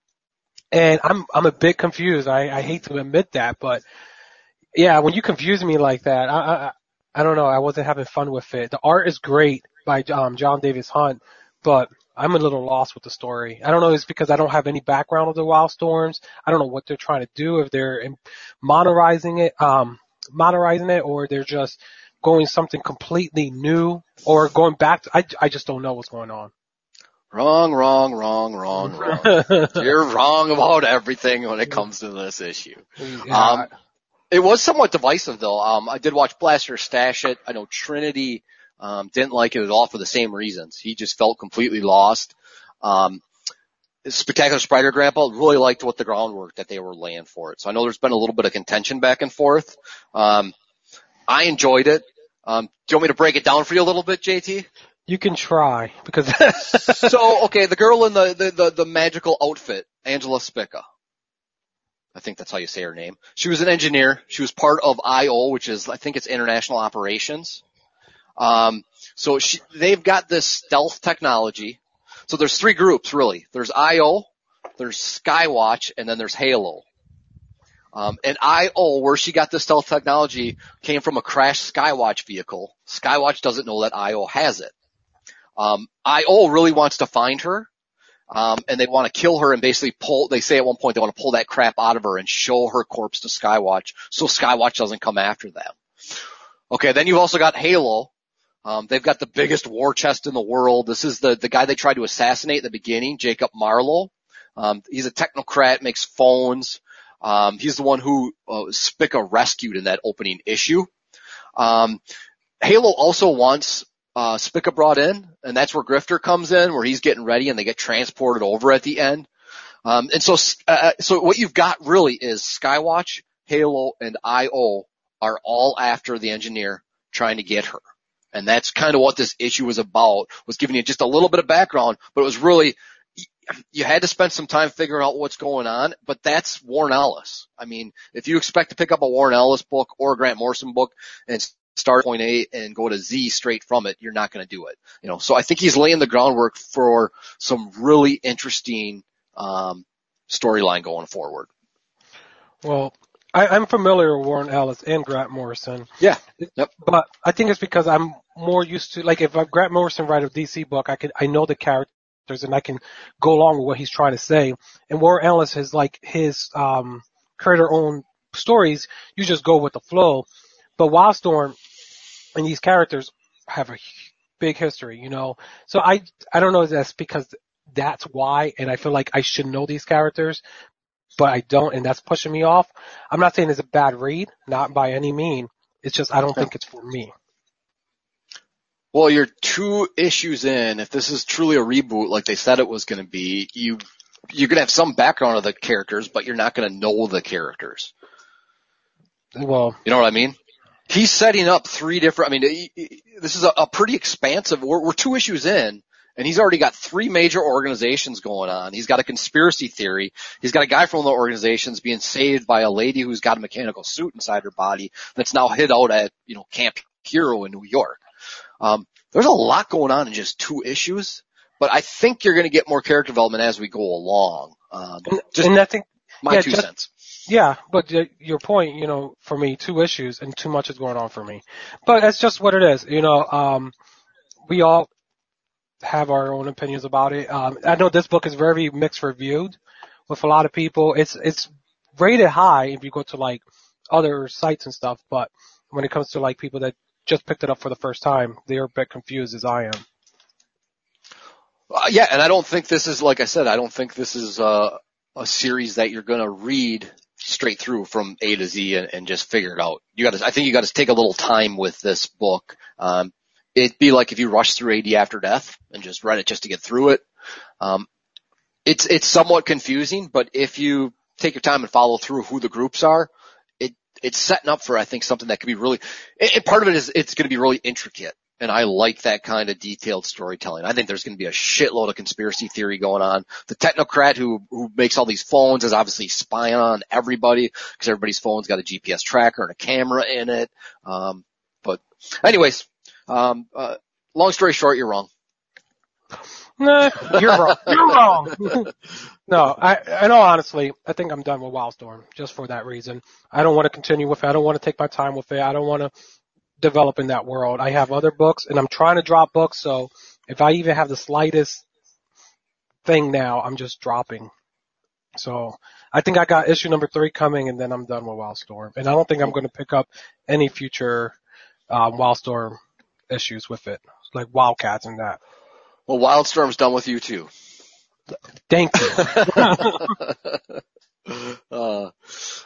And I'm, I'm a bit confused. I, I hate to admit that, but yeah, when you confuse me like that, I, I, I don't know. I wasn't having fun with it. The art is great by, um, John Davis Hunt, but I'm a little lost with the story. I don't know if it's because I don't have any background of the Wildstorms. I don't know what they're trying to do, if they're modernizing it, um, modernizing it, or they're just going something completely new, or going back to, I, I just don't know what's going on. Wrong, wrong, wrong, wrong, wrong. You're wrong about everything when it comes to this issue. Yeah. Um, it was somewhat divisive though. Um, I did watch Blaster stash it. I know Trinity, um, didn't like it at all for the same reasons. He just felt completely lost. Um, Spectacular Spider Grandpa really liked what the groundwork that they were laying for it. So I know there's been a little bit of contention back and forth. Um, I enjoyed it. Um, do you want me to break it down for you a little bit, J T? You can try, because So, okay, the girl in the, the, the, the magical outfit, Angela Spica. I think that's how you say her name. She was an engineer. She was part of I O, which is, I think it's International Operations. Um, so she, they've got this stealth technology. So there's three groups, really. There's I O, there's Skywatch, and then there's Halo. Um, and I O, where she got this stealth technology, came from a crashed Skywatch vehicle. Skywatch doesn't know that I O has it. Um, I O really wants to find her, um, and they want to kill her and basically pull, they say at one point they want to pull that crap out of her and show her corpse to Skywatch so Skywatch doesn't come after them. Okay, then you've also got Halo. Um, they've got the biggest war chest in the world. This is the, the guy they tried to assassinate at the beginning, Jacob Marlowe. Um, he's a technocrat, makes phones. Um, he's the one who, uh, Spica rescued in that opening issue. Um, Halo also wants, uh, Spica brought in, and that's where Grifter comes in, where he's getting ready and they get transported over at the end. Um, and so, uh, so what you've got really is Skywatch, Halo, and I O are all after the engineer trying to get her. And that's kind of what this issue was about, was giving you just a little bit of background, but it was really, you had to spend some time figuring out what's going on, but that's Warren Ellis. I mean, if you expect to pick up a Warren Ellis book or a Grant Morrison book and start point A and go to Z straight from it, you're not going to do it. You know, so I think he's laying the groundwork for some really interesting, um, storyline going forward. Well, I, I'm familiar with Warren Ellis and Grant Morrison. Yeah. Yep. But I think it's because I'm more used to, like, if Grant Morrison write a D C book, I can, I know the characters and I can go along with what he's trying to say. And Warren Ellis is like his, um, creator own stories. You just go with the flow. But Wildstorm and these characters have a big history, you know. So I, I don't know if that's because that's why, and I feel like I should know these characters, but I don't, and that's pushing me off. I'm not saying it's a bad read, not by any mean. It's just I don't think it's for me. Well, you're two issues in. If this is truly a reboot like they said it was going to be, you, you're going to have some background of the characters, but you're not going to know the characters. Well, you know what I mean? He's setting up three different, I mean, he, he, this is a, a pretty expansive, we're, we're two issues in, and he's already got three major organizations going on. He's got a conspiracy theory. He's got a guy from the organizations being saved by a lady who's got a mechanical suit inside her body that's now hid out at, you know, Camp Hero in New York. Um, there's a lot going on in just two issues, but I think you're going to get more character development as we go along. Um, just and I think, my yeah, two just, cents. Yeah, but your point, you know, for me, two issues and too much is going on for me. But that's just what it is. You know, um, we all have our own opinions about it. Um, I know this book is very mixed reviewed with a lot of people. It's, it's rated high if you go to like other sites and stuff, but when it comes to like people that just picked it up for the first time, they're a bit confused as I am. Uh, yeah, and I don't think this is, like I said, I don't think this is uh, a series that you're going to read straight through from A to Z and, and just figure it out. You got to, I think you got to take a little time with this book. Um, it'd be like if you rushed through A D After Death and just read it just to get through it. Um, it's it's somewhat confusing, but if you take your time and follow through who the groups are, it it's setting up for, I think, something that could be really. It, it, part of it is it's going to be really intricate. And I like that kind of detailed storytelling. I think there's going to be a shitload of conspiracy theory going on. The technocrat who, who makes all these phones is obviously spying on everybody because everybody's phone's got a G P S tracker and a camera in it. Um, but anyways, um, uh, long story short, you're wrong. Nah, you're wrong. You're wrong. No, I, I know honestly, I think I'm done with Wildstorm just for that reason. I don't want to continue with it. I don't want to take my time with it. I don't want to develop in that world. I have other books and I'm trying to drop books, so if I even have the slightest thing now, I'm just dropping. So I think I got issue number three coming and then I'm done with Wildstorm. And I don't think I'm going to pick up any future um, Wildstorm issues with it, like Wildcats and that. Well, Wildstorm's done with you too. Thank you. uh, all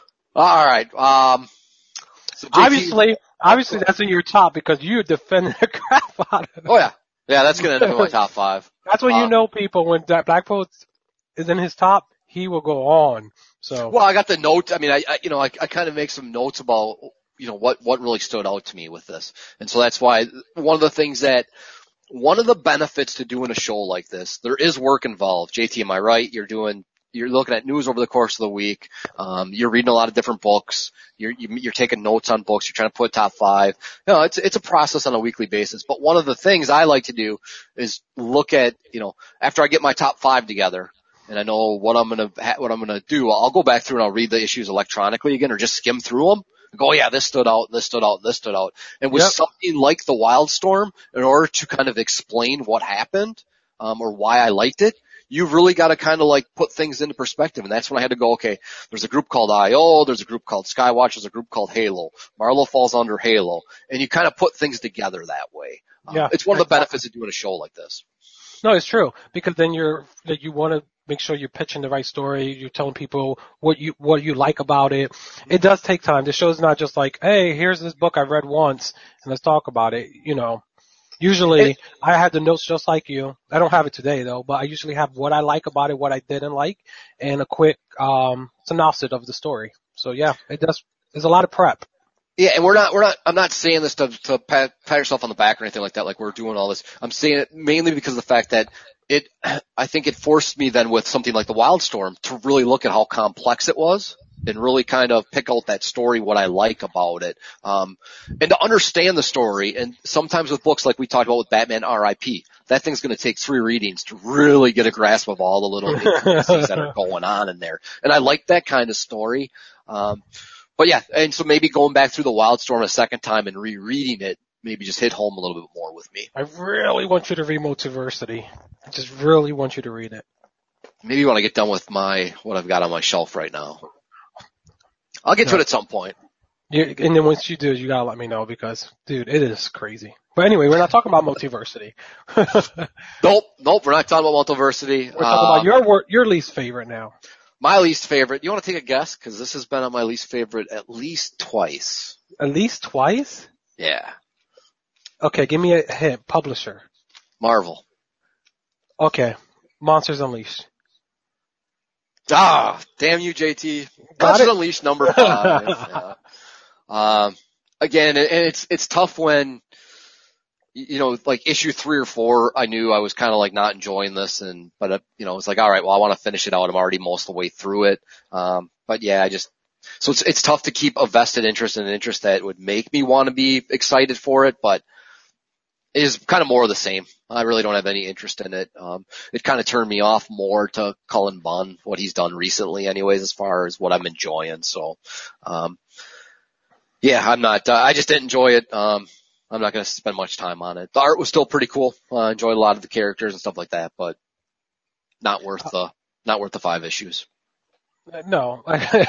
right. Um, so J T, obviously, obviously that's in your top because you defended the crap out of it. Oh yeah, yeah, that's gonna end up in my top five. That's when uh, you know people when that Black Post is in his top, he will go on. So well, I got the note. I mean, I, I you know, I, I kind of make some notes about you know what what really stood out to me with this, and so that's why one of the things that. One of the benefits to doing a show like this, there is work involved. J T, am I right? You're doing, you're looking at news over the course of the week. Um, you're reading a lot of different books. You're, you're taking notes on books. You're trying to put top five. You know, it's, it's a process on a weekly basis. But one of the things I like to do is look at, you know, after I get my top five together and I know what I'm going to, what I'm going to do, I'll go back through and I'll read the issues electronically again or just skim through them. Go, oh, yeah, this stood out, this stood out, this stood out. And with yep. something like the Wildstorm, in order to kind of explain what happened, um, or why I liked it, you've really got to kind of like put things into perspective. And that's when I had to go, okay, there's a group called I O, there's a group called Skywatch, there's a group called Halo. Marlowe falls under Halo. And you kind of put things together that way. Um, yeah, it's one of the benefits of doing a show like this. No, it's true. Because then you're, that you want to make sure you're pitching the right story. You're telling people what you, what you like about it. It does take time. The show's not just like, hey, here's this book I read once and let's talk about it. You know, usually it, I have the notes just like you. I don't have it today though, but I usually have what I like about it, what I didn't like, and a quick, um, synopsis of the story. So yeah, it does, there's a lot of prep. Yeah, and we're not, we're not, I'm not saying this to, to pat, pat yourself on the back or anything like that, like we're doing all this. I'm saying it mainly because of the fact that it, I think it forced me then with something like the Wildstorm to really look at how complex it was and really kind of pick out that story, what I like about it. Um, and to understand the story, and sometimes with books like we talked about with Batman R I P, that thing's going to take three readings to really get a grasp of all the little intricacies that are going on in there. And I like that kind of story. Um, But yeah, and so maybe going back through the Wildstorm a second time and rereading it, maybe just hit home a little bit more with me. I really want you to read Multiversity. I just really want you to read it. Maybe when I get done with my, what I've got on my shelf right now. I'll get no. to it at some point. You, and then once you do, you gotta let me know because, dude, it is crazy. But anyway, we're not talking about Multiversity. We're Nope, nope, we're not talking about Multiversity. talking about Um, your wor- your least favorite now. my least favorite. You want to take a guess? Because this has been on my least favorite at least twice. At least twice? Yeah, Okay, give me a hint. Publisher. Marvel. Okay. Monsters Unleashed. Ah, damn you, J T. Got Monsters it? Unleashed number five. Yeah. Um, again, and it's it's tough when, you know, like issue three or four, I knew I was kind of like not enjoying this, and but uh, you know, it's like, all right, well, I want to finish it out. I'm already most of the way through it. Um, but yeah, I just so it's it's tough to keep a vested interest and an interest that would make me want to be excited for it, but it is kind of more of the same. I really don't have any interest in it. Um, it kind of turned me off more to Cullen Bunn, what he's done recently, anyways, as far as what I'm enjoying. So, um, yeah, I'm not. Uh, I just didn't enjoy it. Um, I'm not going to spend much time on it. The art was still pretty cool. I uh, enjoyed a lot of the characters and stuff like that, but not worth the not worth the five issues. No.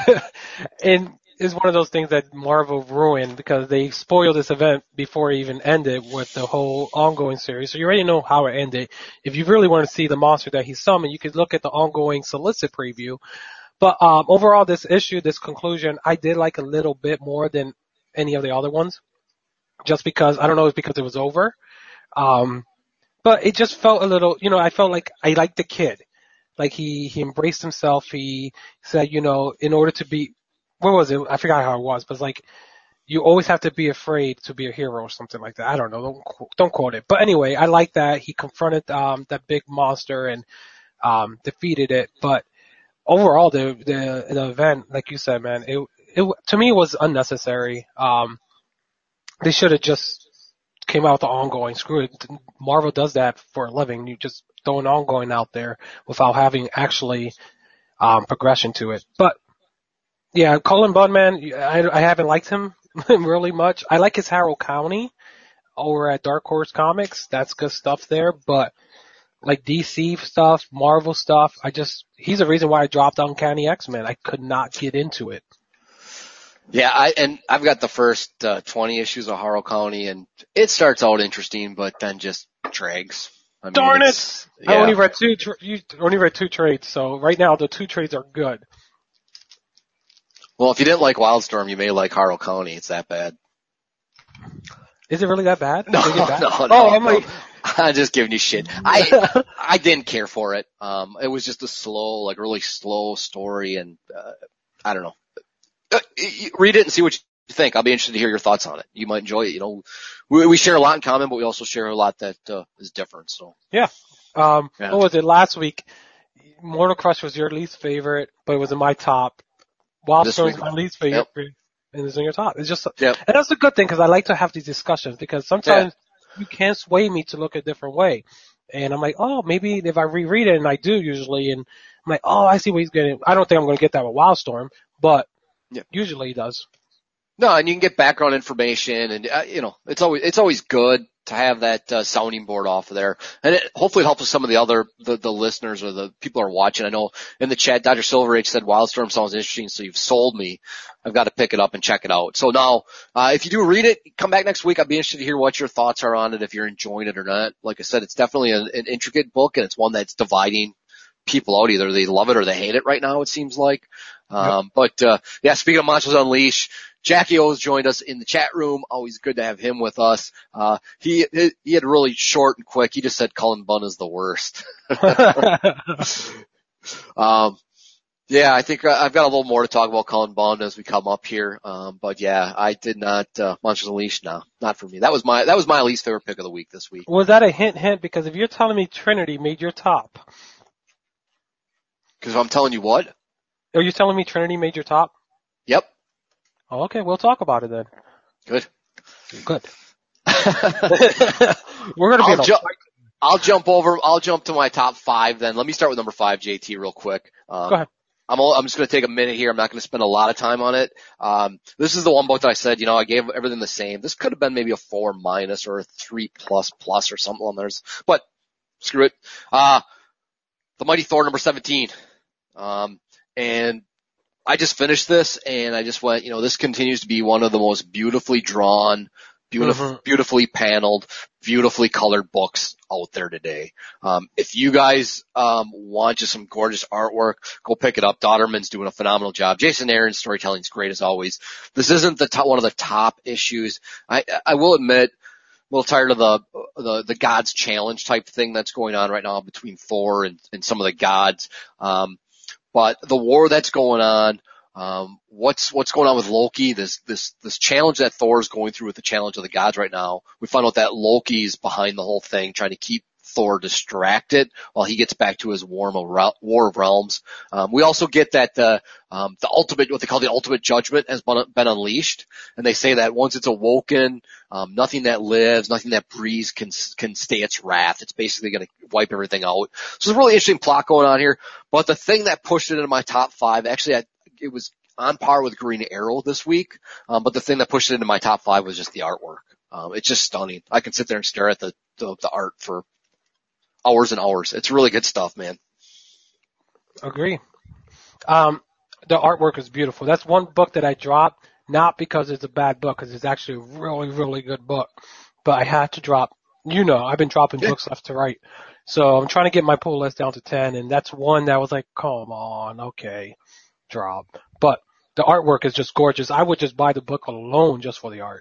And it's one of those things that Marvel ruined because they spoiled this event before it even ended with the whole ongoing series. So you already know how it ended. If you really want to see the monster that he summoned, you could look at the ongoing solicit preview. But um, overall, this issue, this conclusion, I did like a little bit more than any of the other ones. Just because, I don't know, it's because it was over. Um, but it just felt a little, you know, I felt like I liked the kid. Like he, he embraced himself. He said, you know, in order to be, what was it? I forgot how it was, but it's like, you always have to be afraid to be a hero or something like that. I don't know. Don't, qu- don't quote it. But anyway, I like that. He confronted, um, that big monster and, um, defeated it. But overall, the, the, the event, like you said, man, it, it, to me, it was unnecessary. Um, they should have just came out with the ongoing. Screw it. Marvel does that for a living. You just throw an ongoing out there without having actually um, progression to it. But yeah, Cullen Bunn, man, I, I haven't liked him really much. I like his Harrow County over at Dark Horse Comics. That's good stuff there. But like D C stuff, Marvel stuff, I just he's the reason why I dropped Uncanny X-Men. I could not get into it. Yeah, I and I've got the first uh, twenty issues of Harrow County, and it starts out interesting, but then just drags. I mean, Darn it's, it! yeah. I only read two. Tra- you only read two trades, so right now the two trades are good. Well, if you didn't like Wildstorm, you may like Harrow County. It's that bad. Is it really that bad? No, Did it get bad? no, no. Oh, I'm no. like, I'm just giving you shit. I I didn't care for it. Um, it was just a slow, like really slow story, and uh, I don't know. Uh, read it and see what you think. I'll be interested to hear your thoughts on it. You might enjoy it. You know, we, we share a lot in common, but we also share a lot that uh, is different. So yeah. Um, yeah. What was it last week? Mortal Crush was your least favorite, but it was in my top. Wildstorm was my least favorite, yep. And it's in your top. It's just, yep. And that's a good thing because I like to have these discussions because sometimes yeah. you can't sway me to look a different way. And I'm like, oh, maybe if I reread it, and I do usually, and I'm like, oh, I see what he's getting. I don't think I'm going to get that with Wildstorm, but yeah. usually he does. No, and you can get background information, and uh, you know, it's always it's always good to have that uh, sounding board off of there, and it hopefully helps some of the other the, the listeners or the people who are watching. I know in the chat, Doctor Silver Age said Wildstorm sounds interesting, so you've sold me. I've got to pick it up and check it out. So now, uh, if you do read it, come back next week. I'd be interested to hear what your thoughts are on it, if you're enjoying it or not. Like I said, it's definitely an, an intricate book, and it's one that's dividing people out. Either they love it or they hate it right now, it seems like. Um, yep. But, uh, yeah, speaking of Monsters Unleashed, Jackie O's joined us in the chat room. Always good to have him with us. Uh, he, he had really short and quick. He just said Cullen Bunn is the worst. um, yeah, I think I've got a little more to talk about Cullen Bunn as we come up here. Um, but yeah, I did not, uh, Monsters Unleashed, no, not for me. That was my, that was my least favorite pick of the week this week. Was that a hint, hint? Because if you're telling me Trinity made your top. Cause I'm telling you what? Are you telling me Trinity made your top? Yep. Oh, okay, we'll talk about it then. Good. Good. We're gonna be. I'll, ju- I'll jump over. I'll jump to my top five then. Let me start with number five, J T, real quick. Um, Go ahead. I'm. I'm just gonna take a minute here. I'm not gonna spend a lot of time on it. Um, this is the one book that I said, you know, I gave everything the same. This could have been maybe a four minus or a three plus plus or something on theirs, but screw it. Uh, the Mighty Thor number seventeen. Um, and I just finished this and I just went, you know, this continues to be one of the most beautifully drawn, beautiful, mm-hmm. beautifully paneled, beautifully colored books out there today. Um, if you guys, um, want just some gorgeous artwork, go pick it up. Dodderman's doing a phenomenal job. Jason Aaron's storytelling is great as always. This isn't the top, one of the top issues. I, I will admit, a little tired of the, the, the gods challenge type thing that's going on right now between Thor and, and some of the gods. Um, but the war that's going on, um, what's, what's going on with Loki, this, this, this challenge that Thor is going through with the challenge of the gods right now. We find out that Loki is behind the whole thing, trying to keep Thor distracted while he gets back to his war of, war of realms. Um, we also get that the, um, the ultimate, what they call the ultimate judgment has been, been unleashed. And they say that once it's awoken, um, nothing that lives, nothing that breathes can, can stay its wrath. It's basically going to wipe everything out. So there's a really interesting plot going on here. But the thing that pushed it into my top five, actually, I, it was on par with Green Arrow this week. Um, but the thing that pushed it into my top five was just the artwork. Um, it's just stunning. I can sit there and stare at the, the, the art for hours and hours. It's really good stuff, man. Agree. Um, the artwork is beautiful. That's one book that I dropped, not because it's a bad book, because it's actually a really, really good book. But I had to drop, you know, I've been dropping yeah. books left to right. So I'm trying to get my pull list down to ten, and that's one that was like, come on, okay, drop. But the artwork is just gorgeous. I would just buy the book alone just for the art.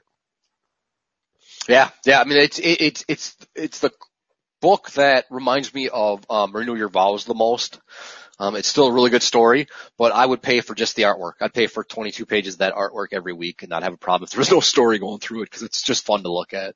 Yeah, yeah. I mean, it's, it, it's, it's, it's the book that reminds me of um Renew Your Vows the most. Um it's still a really good story, but I would pay for just the artwork. I'd pay for twenty-two pages of that artwork every week and not have a problem if there was no story going through it because it's just fun to look at.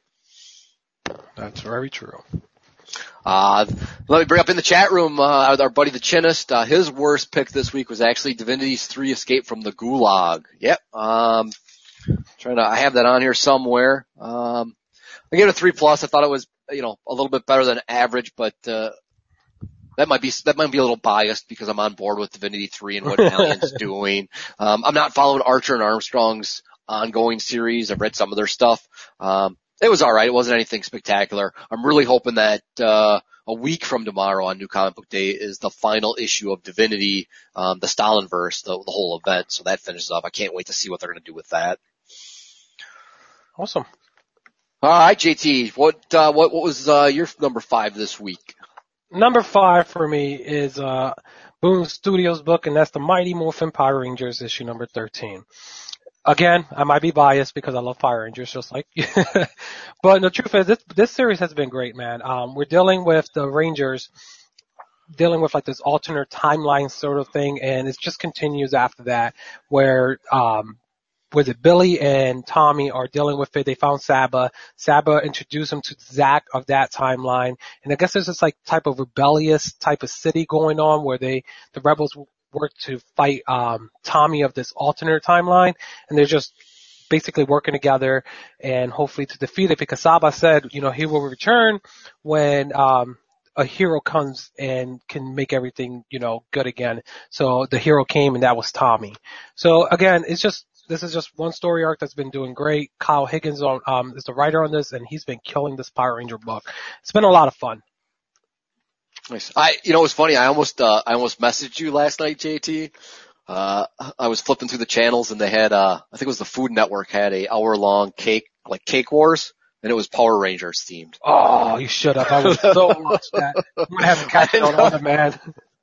That's very true. Uh let me bring up in the chat room uh our buddy the Chinist. Uh his worst pick this week was actually Divinity three Escape from the Gulag. Yep. Um trying to I have that on here somewhere. Um I gave it a three plus. I thought it was, you know, a little bit better than average, but, uh, that might be, that might be a little biased because I'm on board with Divinity three and what Valiant's doing. Um, I'm not following Archer and Armstrong's ongoing series. I've read some of their stuff. Um, it was alright. It wasn't anything spectacular. I'm really hoping that, uh, a week from tomorrow on New Comic Book Day is the final issue of Divinity, um, the Stalinverse, the, the whole event. So that finishes up. I can't wait to see what they're going to do with that. Awesome. All right, J T, what, uh, what, what was, uh, your number five this week? Number five for me is, uh, Boom Studios book, and that's the Mighty Morphin Power Rangers issue number thirteen. Again, I might be biased because I love Power Rangers just like you. But the truth is, this, this series has been great, man. Um, we're dealing with the Rangers, dealing with like this alternate timeline sort of thing, and it just continues after that where, um, was it Billy and Tommy are dealing with it. They found Saba. Saba introduced them to Zach of that timeline. And I guess there's this like type of rebellious type of city going on where they, the rebels work to fight, um, Tommy of this alternate timeline. And they're just basically working together and hopefully to defeat it because Saba said, you know, he will return when, um, a hero comes and can make everything, you know, good again. So the hero came and that was Tommy. So again, it's just, this is just one story arc that's been doing great. Kyle Higgins on, um, is the writer on this, and he's been killing this Power Ranger book. It's been a lot of fun. Nice. I, you know, it was funny. I almost, uh, I almost messaged you last night, J T. Uh, I was flipping through the channels and they had, uh, I think it was the Food Network had a hour long cake, like Cake Wars, and it was Power Rangers themed. Oh, you should have. I would so watch that. I'm gonna have to catch it on it, man.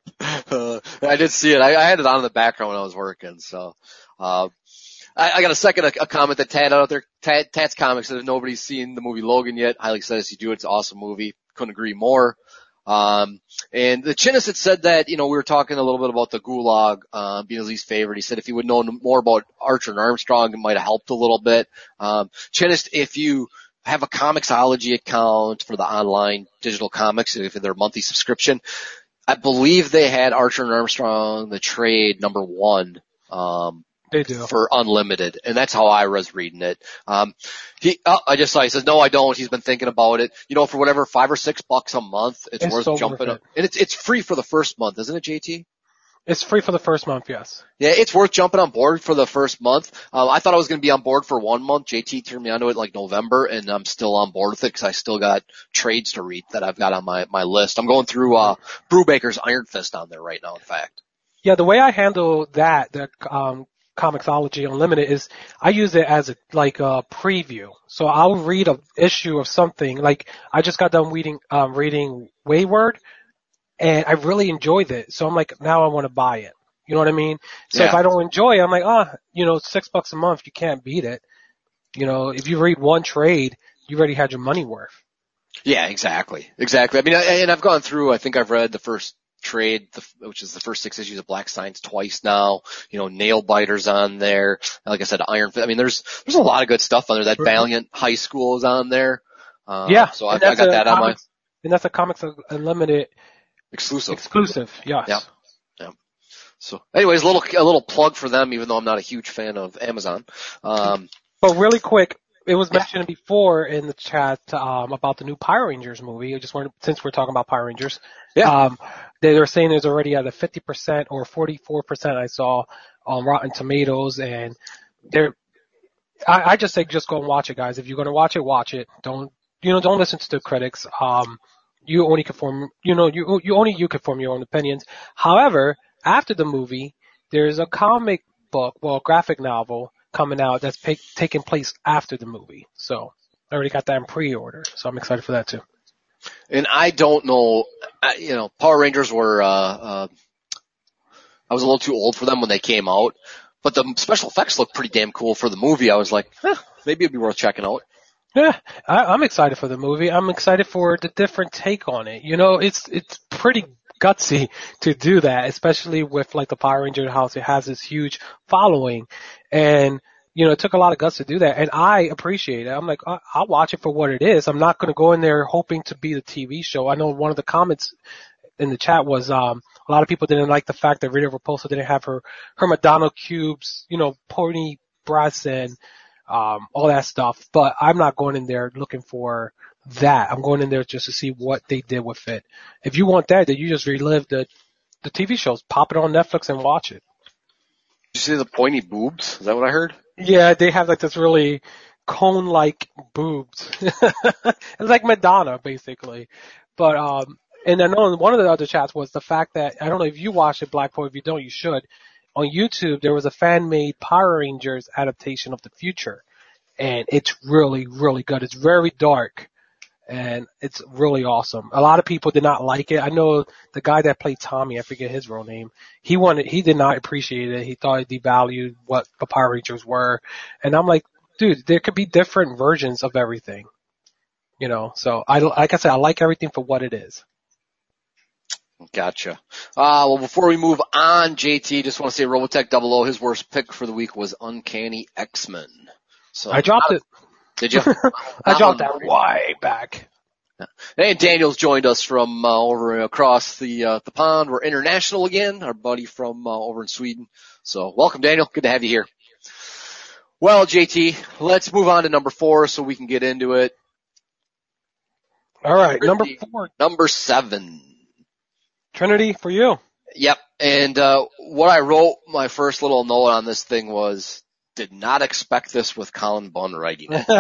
Uh, I did see it. I, I had it on in the background when I was working, so, uh, I, I got a second a, a comment that Tad out there, Tad, Tad's Comics said if nobody's seen the movie Logan yet, highly suggest you do it. It's an awesome movie. Couldn't agree more. Um, and the Chinnis had said that, you know, we were talking a little bit about the Gulag, uh, being his least favorite. He said if he would know more about Archer and Armstrong, it might have helped a little bit. Um, Chinnis, if you have a Comixology account for the online digital comics, if they're monthly subscription, I believe they had Archer and Armstrong, the trade number one, um, They do. For unlimited, and that's how I was reading it. Um, he, oh, I just saw, he says, no, I don't. He's been thinking about it. You know, for whatever, five or six bucks a month, it's, it's worth so jumping worth it. up. And it's, it's free for the first month, isn't it, J T? It's free for the first month, yes. Yeah, it's worth jumping on board for the first month. Um, I thought I was going to be on board for one month. J T turned me onto it like November, and I'm still on board with it because I still got trades to read that I've got on my, my list. I'm going through, uh, Brubaker's Iron Fist on there right now, in fact. Yeah, the way I handle that, the um, Comixology Unlimited is I use it as a like a preview. So I'll read a issue of something. Like I just got done reading um, reading Wayward, and I really enjoyed it. So I'm like, now I want to buy it. You know what I mean? So if Yeah. I don't enjoy it, I'm like, ah, you know, six bucks a month, you can't beat it. You know, if you read one trade, you already had your money worth. Yeah, exactly. Exactly. I mean, I, and I've gone through, I think I've read the first trade, the, which is the first six issues of Black Science twice now. You know, Nail Biters on there. Like I said, Iron Fist. I mean, there's, there's a lot of good stuff on there. That Valiant High School is on there. Uh, Yeah, so and I've, I that's got a that on my comics, and that's a Comics Unlimited exclusive. exclusive. Yes. Yeah. Yeah. So anyways, a little, a little plug for them, even though I'm not a huge fan of Amazon. Um, But really quick, it was yeah. mentioned before in the chat um, about the new Power Rangers movie. I just wanted, since we're talking about Power Rangers, Yeah. um, they were saying it's already at a fifty percent or forty-four percent. I saw on Rotten Tomatoes, and they're. I, I just say just go and watch it, guys. If you're going to watch it, watch it. Don't you know? Don't listen to the critics. Um, you only can form. You know, you you only you can form your own opinions. However, after the movie, there's a comic book, well, graphic novel coming out that's pa- taking place after the movie. So I already got that in pre-order, so I'm excited for that too. And I don't know, I, you know, Power Rangers were, uh, uh, I was a little too old for them when they came out, but the special effects looked pretty damn cool for the movie. I was like, eh, maybe it'd be worth checking out. Yeah, I, I'm excited for the movie. I'm excited for the different take on it. You know, it's it's pretty gutsy to do that, especially with like the Power Ranger house. It has this huge following, and you know, it took a lot of guts to do that, and I appreciate it. I'm like, I- I'll watch it for what it is. I'm not going to go in there hoping to be the T V show. I know one of the comments in the chat was um a lot of people didn't like the fact that Rita Repulsa didn't have her her Madonna cubes, you know, pony breasts and um all that stuff. But I'm not going in there looking for that. I'm going in there just to see what they did with it. If you want that, then you just relive the the T V shows. Pop it on Netflix and watch it. Did you see the pointy boobs? Is that what I heard? Yeah, they have like this really cone-like boobs. It's like Madonna, basically. But um, and I know one of the other chats was the fact that I don't know if you watched it, Blackpool. If you don't, you should. On YouTube, there was a fan-made Power Rangers adaptation of the future, and it's really, really good. It's very dark, and it's really awesome. A lot of people did not like it. I know the guy that played Tommy, I forget his real name. He wanted, he did not appreciate it. He thought it devalued what the Power Rangers were, and I'm like, dude, there could be different versions of everything, you know. So I, like I said, I like everything for what it is. Gotcha. Uh, well, before we move on, J T, just want to say Robotech Double O, his worst pick for the week was Uncanny X-Men. So I dropped it. Did you? I dropped that way back. Hey, Daniel's joined us from uh, over across the uh, the pond. We're international again, our buddy from uh, over in Sweden. So welcome, Daniel. Good to have you here. Well, J T, let's move on to number four so we can get into it. All right, number four. Number seven. Trinity for you. Yep. And uh what I wrote, my first little note on this thing was, did not expect this with Colin Bunn writing it.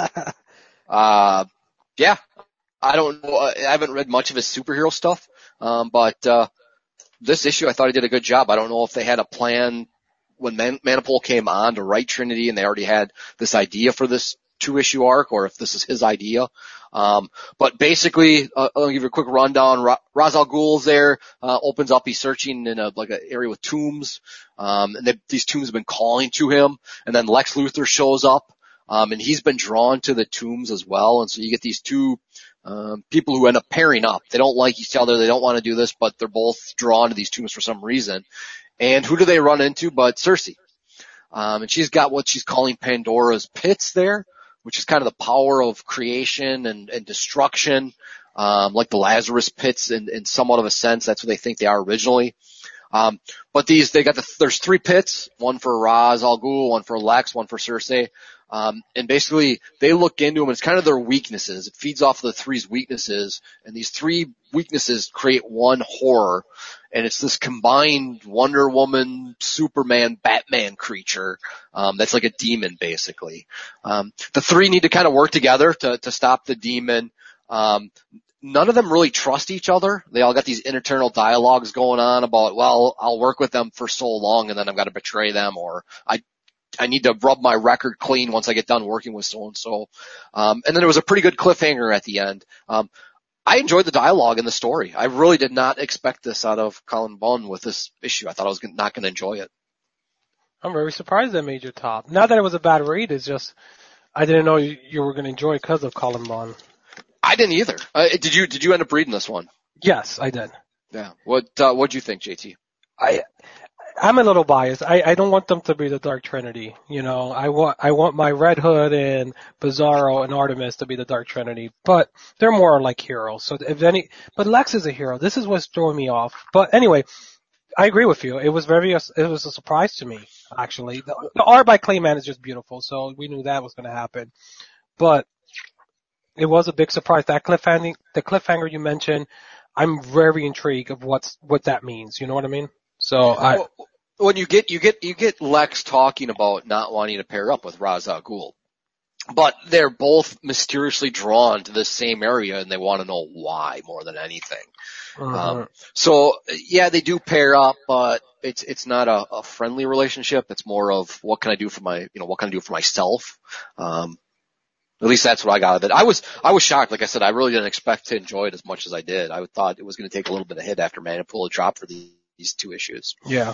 uh, yeah. I don't know. I haven't read much of his superhero stuff, um, but uh this issue I thought he did a good job. I don't know if they had a plan when Man- Manapul came on to write Trinity and they already had this idea for this two-issue arc, or if this is his idea. Um, but basically, uh, I'll give you a quick rundown. Ra- Ra's al Ghul's there, uh, opens up. He's searching in a, like an area with tombs. Um, and they, these tombs have been calling to him. And then Lex Luthor shows up. Um, and he's been drawn to the tombs as well. And so you get these two, um, people who end up pairing up. They don't like each other. They don't want to do this, but they're both drawn to these tombs for some reason. And who do they run into but Cersei? Um, and she's got what she's calling Pandora's pits there, which is kind of the power of creation and, and destruction, um, like the Lazarus pits in, in somewhat of a sense. That's what they think they are originally. Um, but these, they got the, there's three pits, one for Ra's al Ghul, one for Lex, one for Cersei. Um, and basically they look into them. It's kind of their weaknesses. It feeds off of the three's weaknesses, and these three weaknesses create one horror. And it's this combined Wonder Woman, Superman, Batman creature, um, that's like a demon basically. Um, the three need to kind of work together to, to stop the demon. Um, none of them really trust each other. They all got these internal dialogues going on about, well, I'll work with them for so long and then I've got to betray them, or I, I need to rub my record clean once I get done working with so and so. Um, and then there was a pretty good cliffhanger at the end. Um, I enjoyed the dialogue and the story. I really did not expect this out of Cullen Bunn with this issue. I thought I was not going to enjoy it. I'm very surprised that made your top. Not that it was a bad read, it's just I didn't know you, you were going to enjoy it because of Cullen Bunn. I didn't either. Uh, did you? Did you end up reading this one? Yes, I did. Yeah. What uh, What'd you think, J T? I I'm a little biased. I, I don't want them to be the Dark Trinity. You know, I want I want my Red Hood and Bizarro and Artemis to be the Dark Trinity, but they're more like heroes. So if any, but Lex is a hero. This is what's throwing me off. But anyway, I agree with you. It was very it was a surprise to me, actually. The, the art by Clayman is just beautiful, so we knew that was going to happen. But it was a big surprise. That cliffhanger, the cliffhanger you mentioned, I'm very intrigued of what's what that means. You know what I mean? So I. When you get you get you get Lex talking about not wanting to pair up with Ra's al Ghul, but they're both mysteriously drawn to the same area and they want to know why more than anything. Uh-huh. Um, so yeah, they do pair up, but it's it's not a, a friendly relationship. It's more of what can I do for my you know what can I do for myself. Um, at least that's what I got out of it. I was I was shocked. Like I said, I really didn't expect to enjoy it as much as I did. I thought it was going to take a little bit of hit after Manapul had dropped for the, these two issues. Yeah.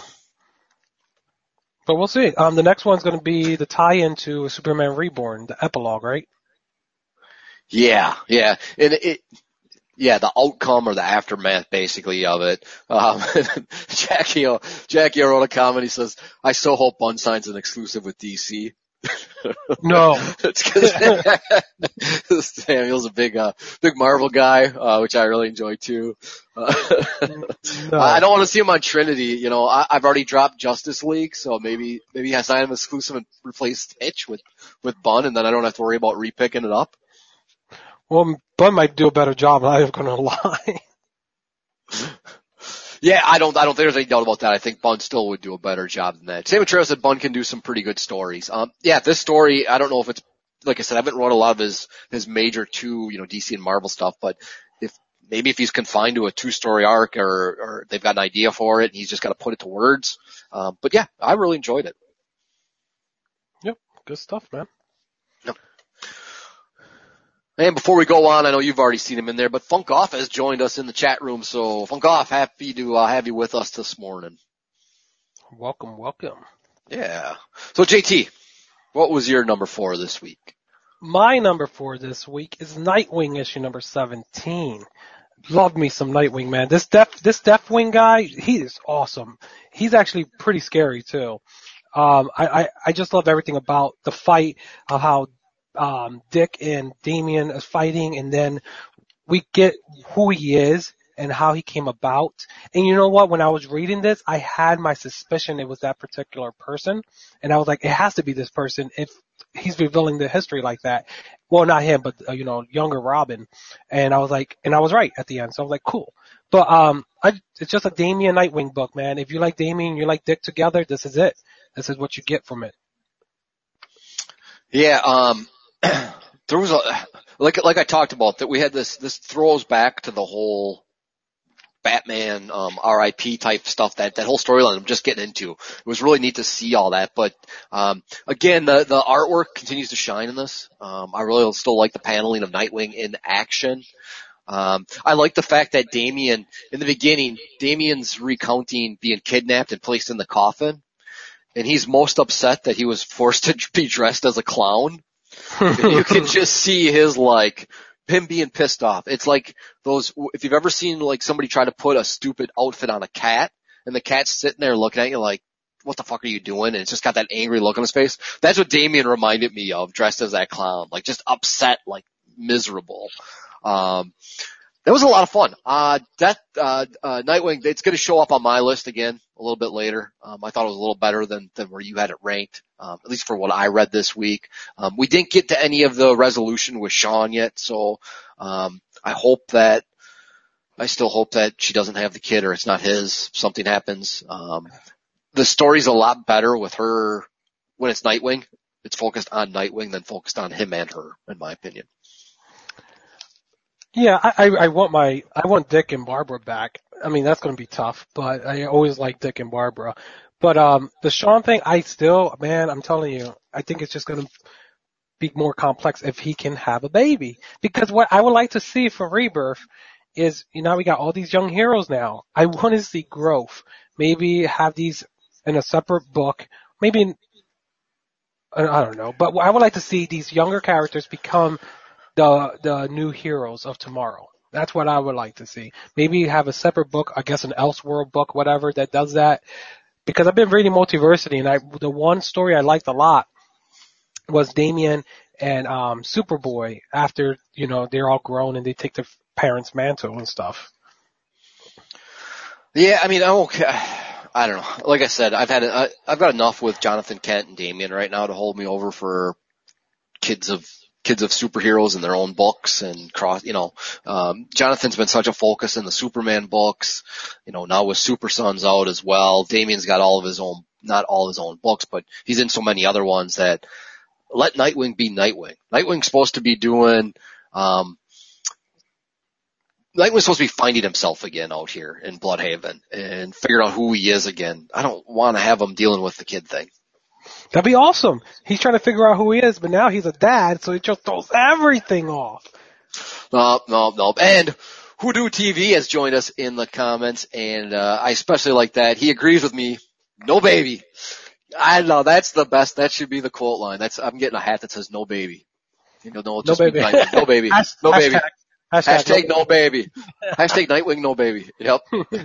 But we'll see. Um, the next one's going to be the tie-in to Superman Reborn, the epilogue, right? Yeah, yeah, and it, yeah, the outcome or the aftermath, basically, of it. Um, Jackie, Jackie wrote a comment. He says, "I so hope Bunn signs an exclusive with D C." No, it's because Samuel's a big, uh, big Marvel guy, uh, which I really enjoy too. Uh, no. I don't want to see him on Trinity. You know, I, I've already dropped Justice League, so maybe, maybe I sign him exclusive and replace Hitch with, with Bunn, and then I don't have to worry about repicking it up. Well, Bunn might do a better job. I'm not going to lie. Yeah, I don't, I don't think there's any doubt about that. I think Bunn still would do a better job than that. Same with Travis said Bunn can do some pretty good stories. Um, yeah, this story, I don't know if it's, like I said, I haven't read a lot of his, his major two, you know, D C and Marvel stuff, but if, maybe if he's confined to a two-story arc or, or they've got an idea for it, he's just got to put it to words. Um, but yeah, I really enjoyed it. Yep, good stuff, man. Yep. And before we go on, I know you've already seen him in there, but Funk Off has joined us in the chat room. So Funk Off, happy to uh, have you with us this morning. Welcome, welcome. Yeah. So J T, what was your number four this week? My number four this week is Nightwing issue number seventeen. Love me some Nightwing, man. This Death, this Deathwing guy, he is awesome. He's actually pretty scary too. Um, I, I, I just love everything about the fight, of how Um, Dick and Damian is fighting, and then we get who he is and how he came about. And you know what? When I was reading this, I had my suspicion it was that particular person, and I was like, it has to be this person if he's revealing the history like that. Well, not him, but uh, you know, younger Robin. And I was like, and I was right at the end. So I was like, cool. But um, I, it's just a Damian Nightwing book, man. If you like Damian, you like Dick together, this is it. This is what you get from it. Yeah. Um. There was a, like, like I talked about, that we had this, this throws back to the whole Batman, um, R I P type stuff, that, that whole storyline I'm just getting into. It was really neat to see all that, but, um, again, the, the artwork continues to shine in this. Um, I really still like the paneling of Nightwing in action. Um, I like the fact that Damian, in the beginning, Damian's recounting being kidnapped and placed in the coffin, and he's most upset that he was forced to be dressed as a clown. You can just see his, like, him being pissed off. It's like those, if you've ever seen, like, somebody try to put a stupid outfit on a cat, and the cat's sitting there looking at you like, what the fuck are you doing? And it's just got that angry look on his face. That's what Damian reminded me of, dressed as that clown. Like, just upset, like, miserable. Um, that was a lot of fun. Uh, that, uh, uh, Nightwing, it's gonna show up on my list again a little bit later. Um, I thought it was a little better than, than where you had it ranked, um, at least for what I read this week. Um, we didn't get to any of the resolution with Sean yet, so, um, I hope that, I still hope that she doesn't have the kid or it's not his, something happens. Um, the story's a lot better with her when it's Nightwing. It's focused on Nightwing than focused on him and her, in my opinion. Yeah, I, I, I want my, I want Dick and Barbara back. I mean, that's going to be tough, but I always like Dick and Barbara. But, um, the Sean thing, I still, man, I'm telling you, I think it's just going to be more complex if he can have a baby. Because what I would like to see for Rebirth is, you know, we got all these young heroes now. I want to see growth. Maybe have these in a separate book. Maybe, I I don't know, but I would like to see these younger characters become the the new heroes of tomorrow. That's what I would like to see. Maybe have a separate book, I guess an Elseworld book, whatever, that does that. Because I've been reading Multiversity, and I the one story I liked a lot was Damian and um Superboy after, you know, they're all grown and they take their parents' mantle and stuff. Yeah, I mean, I'm okay. I don't know. Like I said, I've had I, I've got enough with Jonathan Kent and Damian right now to hold me over for kids of kids of superheroes in their own books and cross. You know, um, Jonathan's been such a focus in the Superman books. You know, now with Super Sons out as well. Damian's got all of his own, not all his own books, but he's in so many other ones that let Nightwing be Nightwing. Nightwing's supposed to be doing. Um, Nightwing's supposed to be finding himself again out here in Bloodhaven and figuring out who he is again. I don't want to have him dealing with the kid thing. That'd be awesome. He's trying to figure out who he is, but now he's a dad, so he just throws everything off. No, no, no. And Hoodoo T V has joined us in the comments, and uh, I especially like that. He agrees with me. No baby. I know, that's the best. That should be the quote line. That's I'm getting a hat that says no baby. You know, no, just no baby. Nightwing. No baby. Hashtag, no baby. Hashtag, Hashtag no baby. Hashtag Nightwing no baby. Yep.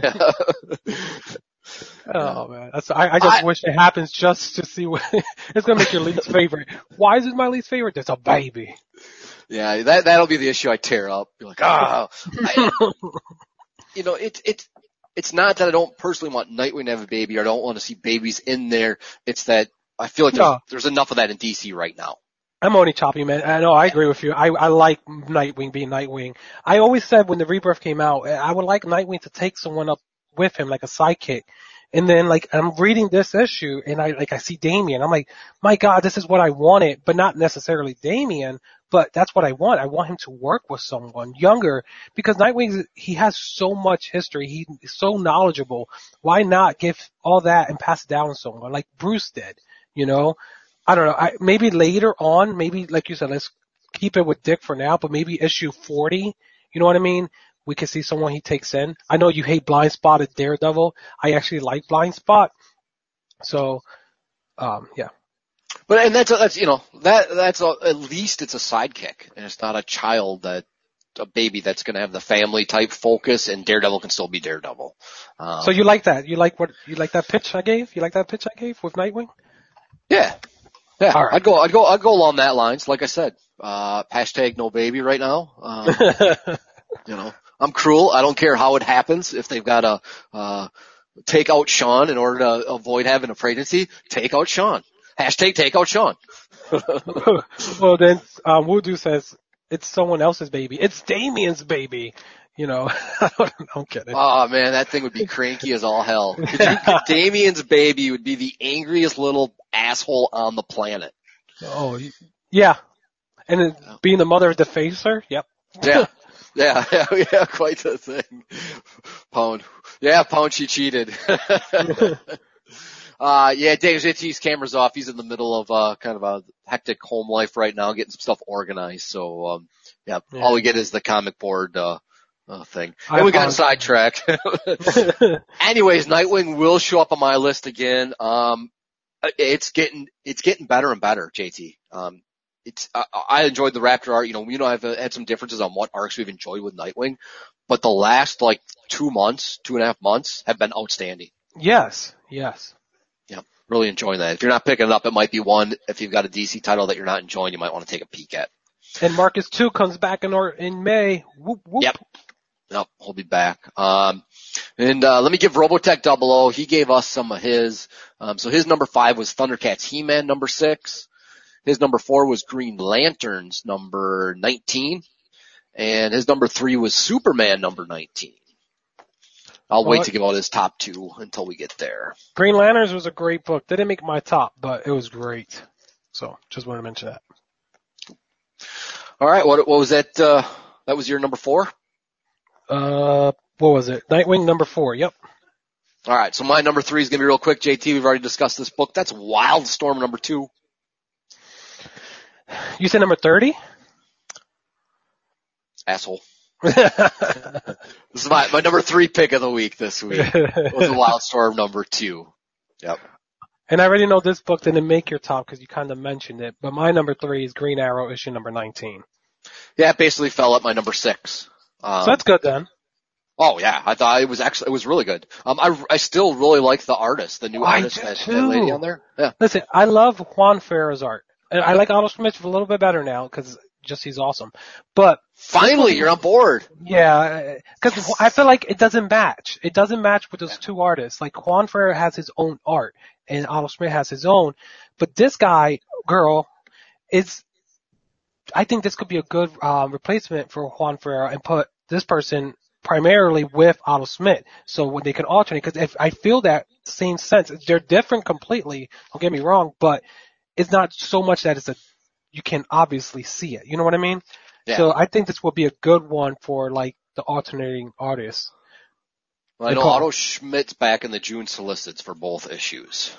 Oh man, that's I, I just I, wish it happens just to see what it's gonna make your least favorite. Why is it my least favorite? There's a baby. Yeah, that that'll be the issue I tear up. Be like, ah, oh. You know, it's it's it's not that I don't personally want Nightwing to have a baby or I don't want to see babies in there. It's that I feel like there's, no. there's enough of that in D C right now. I'm only choppy, man. I know, I agree with you. I, I like Nightwing being Nightwing. I always said when the Rebirth came out, I would like Nightwing to take someone up with him, like a sidekick. And then, like, I'm reading this issue, and I, like, I see Damian. I'm like, my God, this is what I wanted, but not necessarily Damian, but that's what I want. I want him to work with someone younger, because Nightwing, he has so much history. He's so knowledgeable. Why not give all that and pass it down to someone, like Bruce did, you know? I don't know. I, maybe later on, maybe, like you said, let's keep it with Dick for now, but maybe issue forty, you know what I mean? We can see someone he takes in. I know you hate Blind Spot at Daredevil. I actually like Blind Spot. So, um, yeah. But, and that's, that's, you know, that, that's a, at least it's a sidekick and it's not a child that, a baby that's going to have the family type focus and Daredevil can still be Daredevil. Um, so you like that? You like what, you like that pitch I gave? You like that pitch I gave with Nightwing? Yeah. Yeah. All right. I'd go, I'd go, I'd go along that lines. Like I said, uh, hashtag no baby right now. Um, you know. I'm cruel. I don't care how it happens. If they've got to uh, take out Sean in order to avoid having a pregnancy, take out Sean. Hashtag take out Sean. Well, then um, Voodoo says it's someone else's baby. It's Damian's baby. You know, I'm kidding. Oh man, that thing would be cranky as all hell. Could you, could Damian's baby would be the angriest little asshole on the planet. Oh, yeah. And then being the mother of the Facer. Yep. Yeah. Yeah, yeah, yeah, quite the thing. Pound. Yeah, Pound, she cheated. uh, yeah, Dave Zitty's camera's off. He's in the middle of, uh, kind of a hectic home life right now, getting some stuff organized. So, um, yeah, yeah. All we get is the comic board, uh, uh thing. And we got sidetracked. Anyways, Nightwing will show up on my list again. Um, it's getting, it's getting better and better, J T. Um, It's, uh, I enjoyed the Raptor art. You know, you know, I've had some differences on what arcs we've enjoyed with Nightwing, but the last like two months, two and a half months have been outstanding. Yes, yes. Yeah, really enjoying that. If you're not picking it up, it might be one. If you've got a D C title that you're not enjoying, you might want to take a peek at. And Marcus two comes back in or in May. Whoop, whoop. Yep. Yep, he'll be back. Um, and, uh, let me give Robotech Double O. He gave us some of his. Um, so his number five was Thundercats He-Man number six. His number four was Green Lanterns number nineteen. And his number three was Superman number nineteen. I'll well, wait to give out his top two until we get there. Green Lanterns was a great book. Didn't make my top, but it was great. So just want to mention that. All right. What, what was that, uh, That was your number four? Uh, what was it? Nightwing number four. Yep. All right. So my number three is going to be real quick. J T, we've already discussed this book. That's Wildstorm number two. You said number thirty? Asshole. This is my, my number three pick of the week this week. It was Wildstorm number two. Yep. And I already know this book didn't make your top because you kind of mentioned it, but my number three is Green Arrow issue number nineteen. Yeah, it basically fell at my number six. Um, so that's good then. Oh yeah, I thought it was actually, it was really good. Um, I, I still really like the artist, the new I artist, do that, too. that lady on there. Yeah. Listen, I love Juan Ferreira's art. And I like Otto Schmidt a little bit better now because just he's awesome. But finally, you're on board. Yeah, because I feel like it doesn't match. It doesn't match with those two artists. Like Juan Ferreira has his own art and Otto Schmidt has his own. But this guy, girl, is, I think this could be a good uh, replacement for Juan Ferreira and put this person primarily with Otto Schmidt. So when they could alternate, because if I feel that same sense, they're different completely. Don't get me wrong, but it's not so much that it's a, you can obviously see it. You know what I mean? Yeah. So I think this will be a good one for like the alternating artists. Well, I know Otto Schmidt's back in the June solicits for both issues.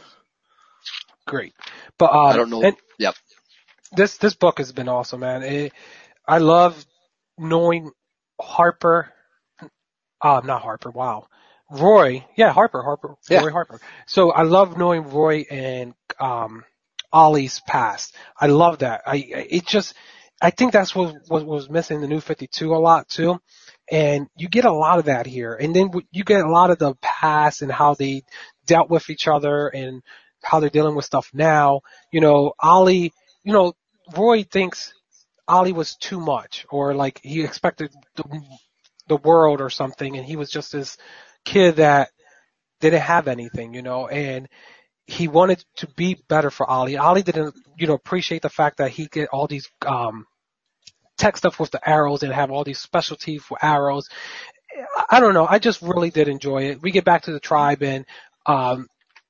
Great. But, um, I don't know. And yep. This, this book has been awesome, man. It, I love knowing Harper, uh, not Harper, wow. Roy, yeah, Harper, Harper, yeah. Roy Harper. So I love knowing Roy and, um, Ollie's past. I love that. I, it just, I think that's what, what was missing in the New fifty-two a lot too. And you get a lot of that here. And then you get a lot of the past and how they dealt with each other and how they're dealing with stuff now. You know, Ollie, you know, Roy thinks Ollie was too much or like he expected the, the world or something. And he was just this kid that didn't have anything, you know, and he wanted to be better for Ollie. Ollie didn't, you know, appreciate the fact that he get all these, um, tech stuff with the arrows and have all these specialties for arrows. I don't know. I just really did enjoy it. We get back to the tribe and, um,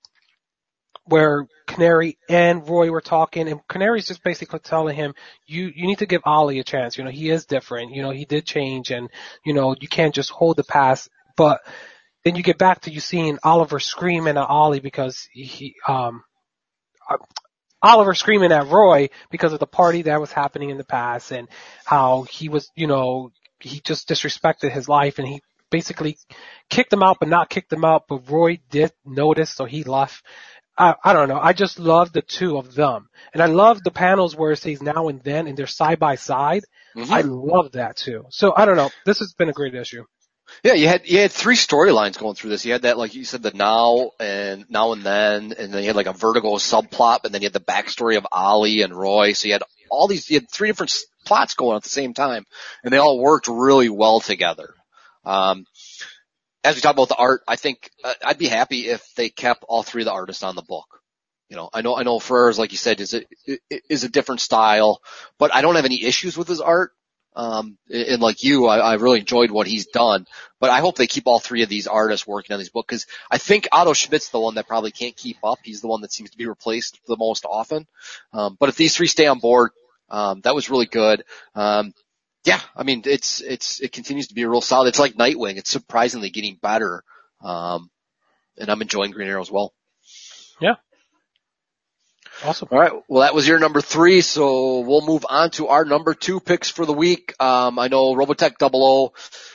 where Canary and Roy were talking and Canary's just basically telling him, you, you need to give Ollie a chance. You know, he is different. You know, he did change and, you know, you can't just hold the past, but then you get back to you seeing Oliver screaming at Ollie because he, um, uh, Oliver screaming at Roy because of the party that was happening in the past and how he was, you know, he just disrespected his life and he basically kicked him out, but not kicked him out. But Roy did notice, so he left. I, I don't know. I just love the two of them. And I love the panels where it says now and then and they're side by side. Mm-hmm. I love that too. So I don't know. This has been a great issue. Yeah, you had you had three storylines going through this. You had that, like you said, the now and now and then, and then you had like a Vertigo subplot, and then you had the backstory of Ollie and Roy. So you had all these, you had three different plots going at the same time, and they all worked really well together. Um, as we talk about the art, I think uh, I'd be happy if they kept all three of the artists on the book. You know, I know I know Ferrer's, like you said, is a is a different style, but I don't have any issues with his art. Um, and like you, I, I really enjoyed what he's done, but I hope they keep all three of these artists working on these books because I think Otto Schmidt's the one that probably can't keep up. He's the one that seems to be replaced the most often. Um, but if these three stay on board, um, that was really good. Um, yeah, I mean, it's, it's, it continues to be a real solid. It's like Nightwing. It's surprisingly getting better. Um, and I'm enjoying Green Arrow as well. Yeah. Awesome. All right. Well, that was your number three. So we'll move on to our number two picks for the week. Um, I know Robotech Double O,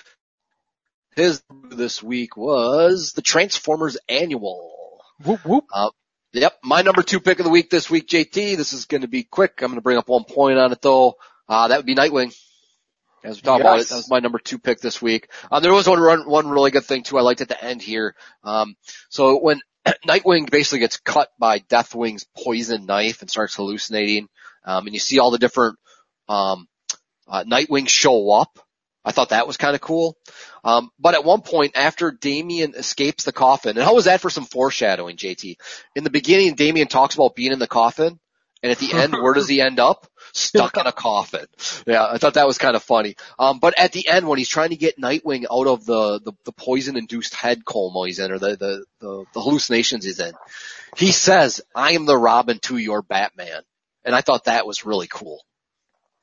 his this week was the Transformers Annual. Whoop, whoop. Uh, yep. My number two pick of the week this week, J T. This is going to be quick. I'm going to bring up one point on it though. Uh, that would be Nightwing. As we talk yes. about it, that was my number two pick this week. Um, there was one, one really good thing too I liked at the end here. Um, so when Nightwing basically gets cut by Deathwing's poison knife and starts hallucinating. Um, and you see all the different, um, uh, Nightwing show up. I thought that was kind of cool. Um, but at one point after Damian escapes the coffin, and how was that for some foreshadowing, J T? In the beginning, Damian talks about being in the coffin. And at the end, where does he end up? Stuck in a coffin. Yeah, I thought that was kind of funny. Um, but at the end, when he's trying to get Nightwing out of the, the, the poison-induced head coma he's in, or the, the, the, the hallucinations he's in, he says, I am the Robin to your Batman. And I thought that was really cool.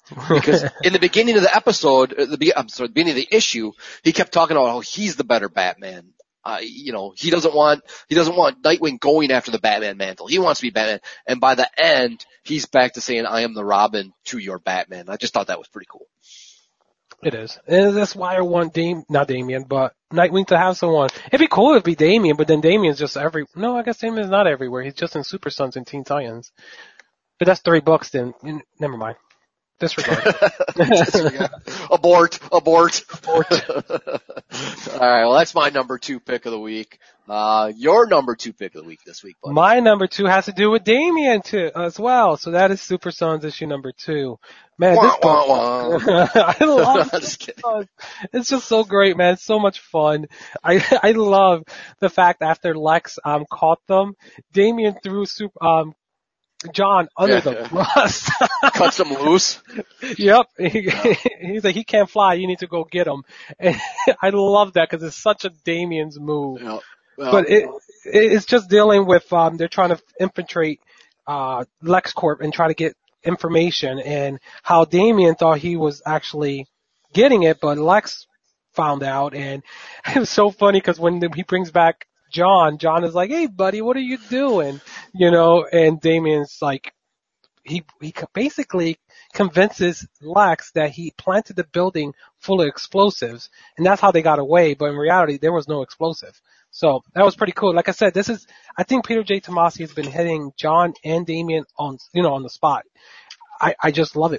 Because in the beginning of the episode, the be- I'm sorry, the beginning of the issue, he kept talking about how he's the better Batman. Uh, you know, he doesn't want, he doesn't want Nightwing going after the Batman mantle. He wants to be Batman. And by the end, he's back to saying, I am the Robin to your Batman. I just thought that was pretty cool. It is. And that's why I want Dame, not Damian, but Nightwing to have someone. It'd be cool if it'd be Damian, but then Damian's just every, no, I guess Damian's not everywhere. He's just in Super Sons and Teen Titans. But that's three books then. Never mind. Disregard. Disregard. Abort, abort, abort. All right, well, that's my number two pick of the week. Uh, your number two pick of the week this week, buddy. My number two has to do with Damian too, as well. So that is Super Sons issue number two. Man, wah, this book, wah, wah. I love I'm just kidding. It's just so great, man. It's so much fun. I I love the fact after Lex um caught them, Damian threw super um John under Yeah, the yeah. bus. Cuts him loose. Yep. He, he's like, he can't fly. You need to go get him. And I love that because it's such a Damian's move. Yeah. Well, But it it's just dealing with um they're trying to infiltrate uh LexCorp and try to get information, and how Damian thought he was actually getting it, but Lex found out. And it was so funny because when he brings back John, John is like, "Hey buddy, what are you doing?" You know, and Damian's like, he he basically convinces Lex that he planted the building full of explosives, and that's how they got away. But in reality, there was no explosive. So that was pretty cool. Like I said, this is, I think Peter J. Tomasi has been hitting John and Damian on, you know, on the spot. I, I just love it.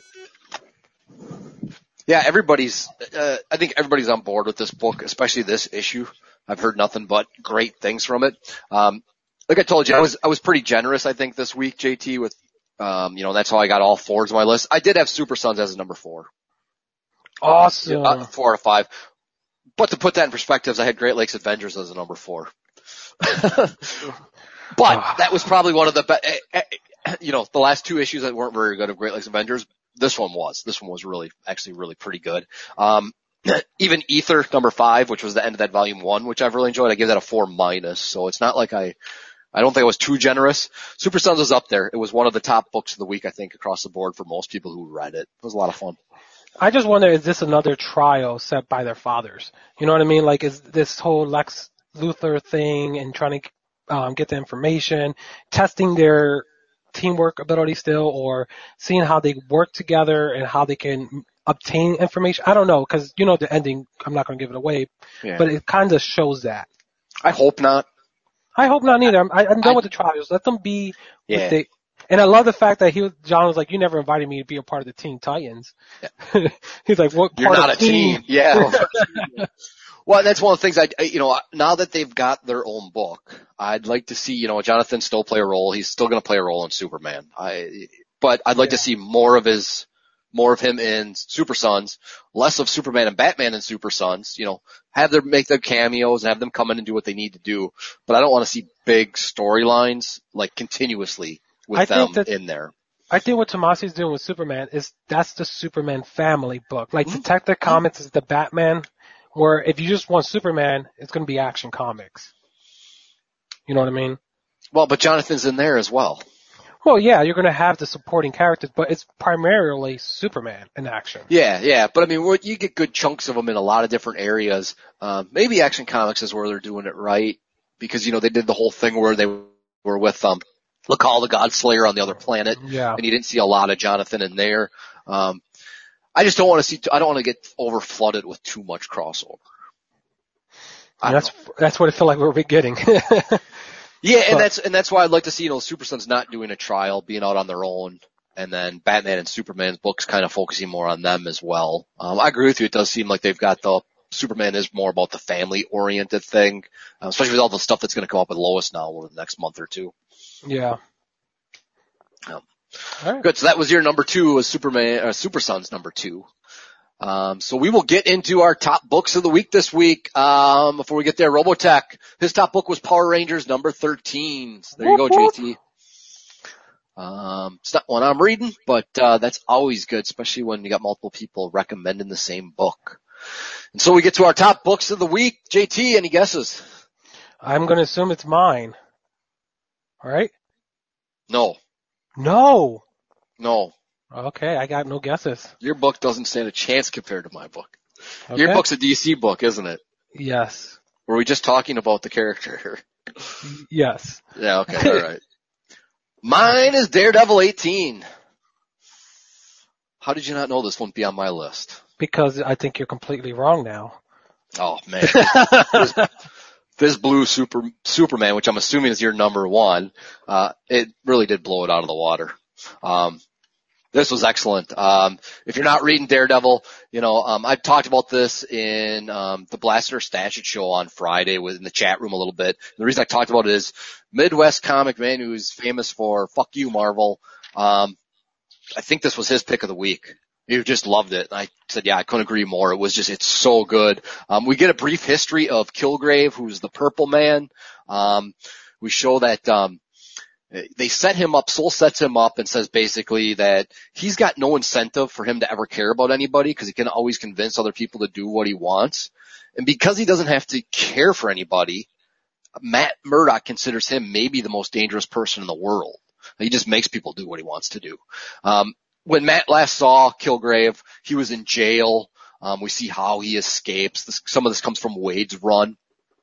Yeah, everybody's, uh, I think everybody's on board with this book, especially this issue. I've heard nothing but great things from it. Um, like I told you, I was, I was pretty generous, I think, this week, J T, with, um, you know, that's how I got all fours on my list. I did have Super Sons as a number four. Awesome. Uh, four out of five. But to put that in perspective, I had Great Lakes Avengers as a number four. But that was probably one of the best, you know, the last two issues that weren't very good of Great Lakes Avengers. This one was. This one was really, actually really pretty good. Um, even Ether number five, which was the end of that volume one, which I've really enjoyed, I give that a four minus. So it's not like I, I don't think I was too generous. Super Sons was up there. It was one of the top books of the week, I think, across the board for most people who read it. It was a lot of fun. I just wonder, is this another trial set by their fathers? You know what I mean? Like, is this whole Lex Luthor thing and trying to um, get the information, testing their teamwork ability still, or seeing how they work together and how they can obtain information? I don't know, because, you know, the ending, I'm not going to give it away, Yeah. but it kind of shows that. I hope not. I hope not either. I'm, I, I'm done I- with the trials. Let them be Yeah. with the, and I love the fact that he was, John was like, you never invited me to be a part of the Teen Titans. Yeah. He's like, what You're part not of a team. Yeah. Well, that's one of the things I, I, you know, now that they've got their own book, I'd like to see, you know, Jonathan still play a role. He's still going to play a role in Superman. I, but I'd like Yeah. to see more of his, more of him in Super Sons, less of Superman and Batman in Super Sons, you know, have them make their cameos and have them come in and do what they need to do. But I don't want to see big storylines, like, continuously with I them think that- in there. I think what Tomasi's doing with Superman is that's the Superman family book. Like Mm-hmm. Detective Comics is the Batman, where if you just want Superman, it's going to be Action Comics. You know what I mean? Well, but Jonathan's in there as well. Well, yeah, you're going to have the supporting characters, but it's primarily Superman in action. Yeah, yeah, but I mean, what- you get good chunks of them in a lot of different areas. Um, maybe Action Comics is where they're doing it right, because, you know, they did the whole thing where they were with, um, Lakal the Godslayer on the other planet, Yeah. and you didn't see a lot of Jonathan in there. Um, I just don't want to see, I don't want to get over flooded with too much crossover. I And don't that's that's what it felt like we were getting. Yeah, and But- that's and that's why I'd like to see, you know, Super Sons not doing a trial, being out on their own, and then Batman and Superman's books kind of focusing more on them as well. Um, I agree with you. It does seem like they've got the Superman is more about the family-oriented thing, uh, especially with all the stuff that's going to come up with Lois now over the next month or two. Yeah. Um, All right. Good. So that was your number two, was Superman, uh, Super Sons number two. Um, so we will get into our top books of the week this week. Um, before we get there, Robotech, his top book was Power Rangers number thirteen. So there you go, Whoop, J T. Um, it's not one I'm reading, but, uh, that's always good, especially when you got multiple people recommending the same book. And so we get to our top books of the week. J T, any guesses? I'm going to assume it's mine. All right? No, No. no. Okay, I got no guesses. Your book doesn't stand a chance compared to my book. Okay. Your book's a D C book, isn't it? Yes. Were we just talking about the character? Yes. Yeah, okay, all right. Mine is Daredevil eighteen. How did you not know this wouldn't be on my list? Because I think you're completely wrong now. Oh, man. this, this blue super, Superman, which I'm assuming is your number one, uh, it really did blow it out of the water. Um, this was excellent. Um, if you're not reading Daredevil, you know, um, I've talked about this in, um, the Blaster Statute show on Friday within the chat room a little bit. The reason I talked about it is Midwest comic man who's famous for fuck you, Marvel. Um, I think this was his pick of the week. He just loved it. And I said, yeah, I couldn't agree more. It was just, it's so good. Um, we get a brief history of Kilgrave, who's the Purple Man. Um, we show that, um, they set him up, Soul sets him up and says basically that he's got no incentive for him to ever care about anybody because he can always convince other people to do what he wants. And because he doesn't have to care for anybody, Matt Murdock considers him maybe the most dangerous person in the world. He just makes people do what he wants to do. Um, when Matt last saw Kilgrave, he was in jail. Um, we see how he escapes. This, some of this comes from Wade's run.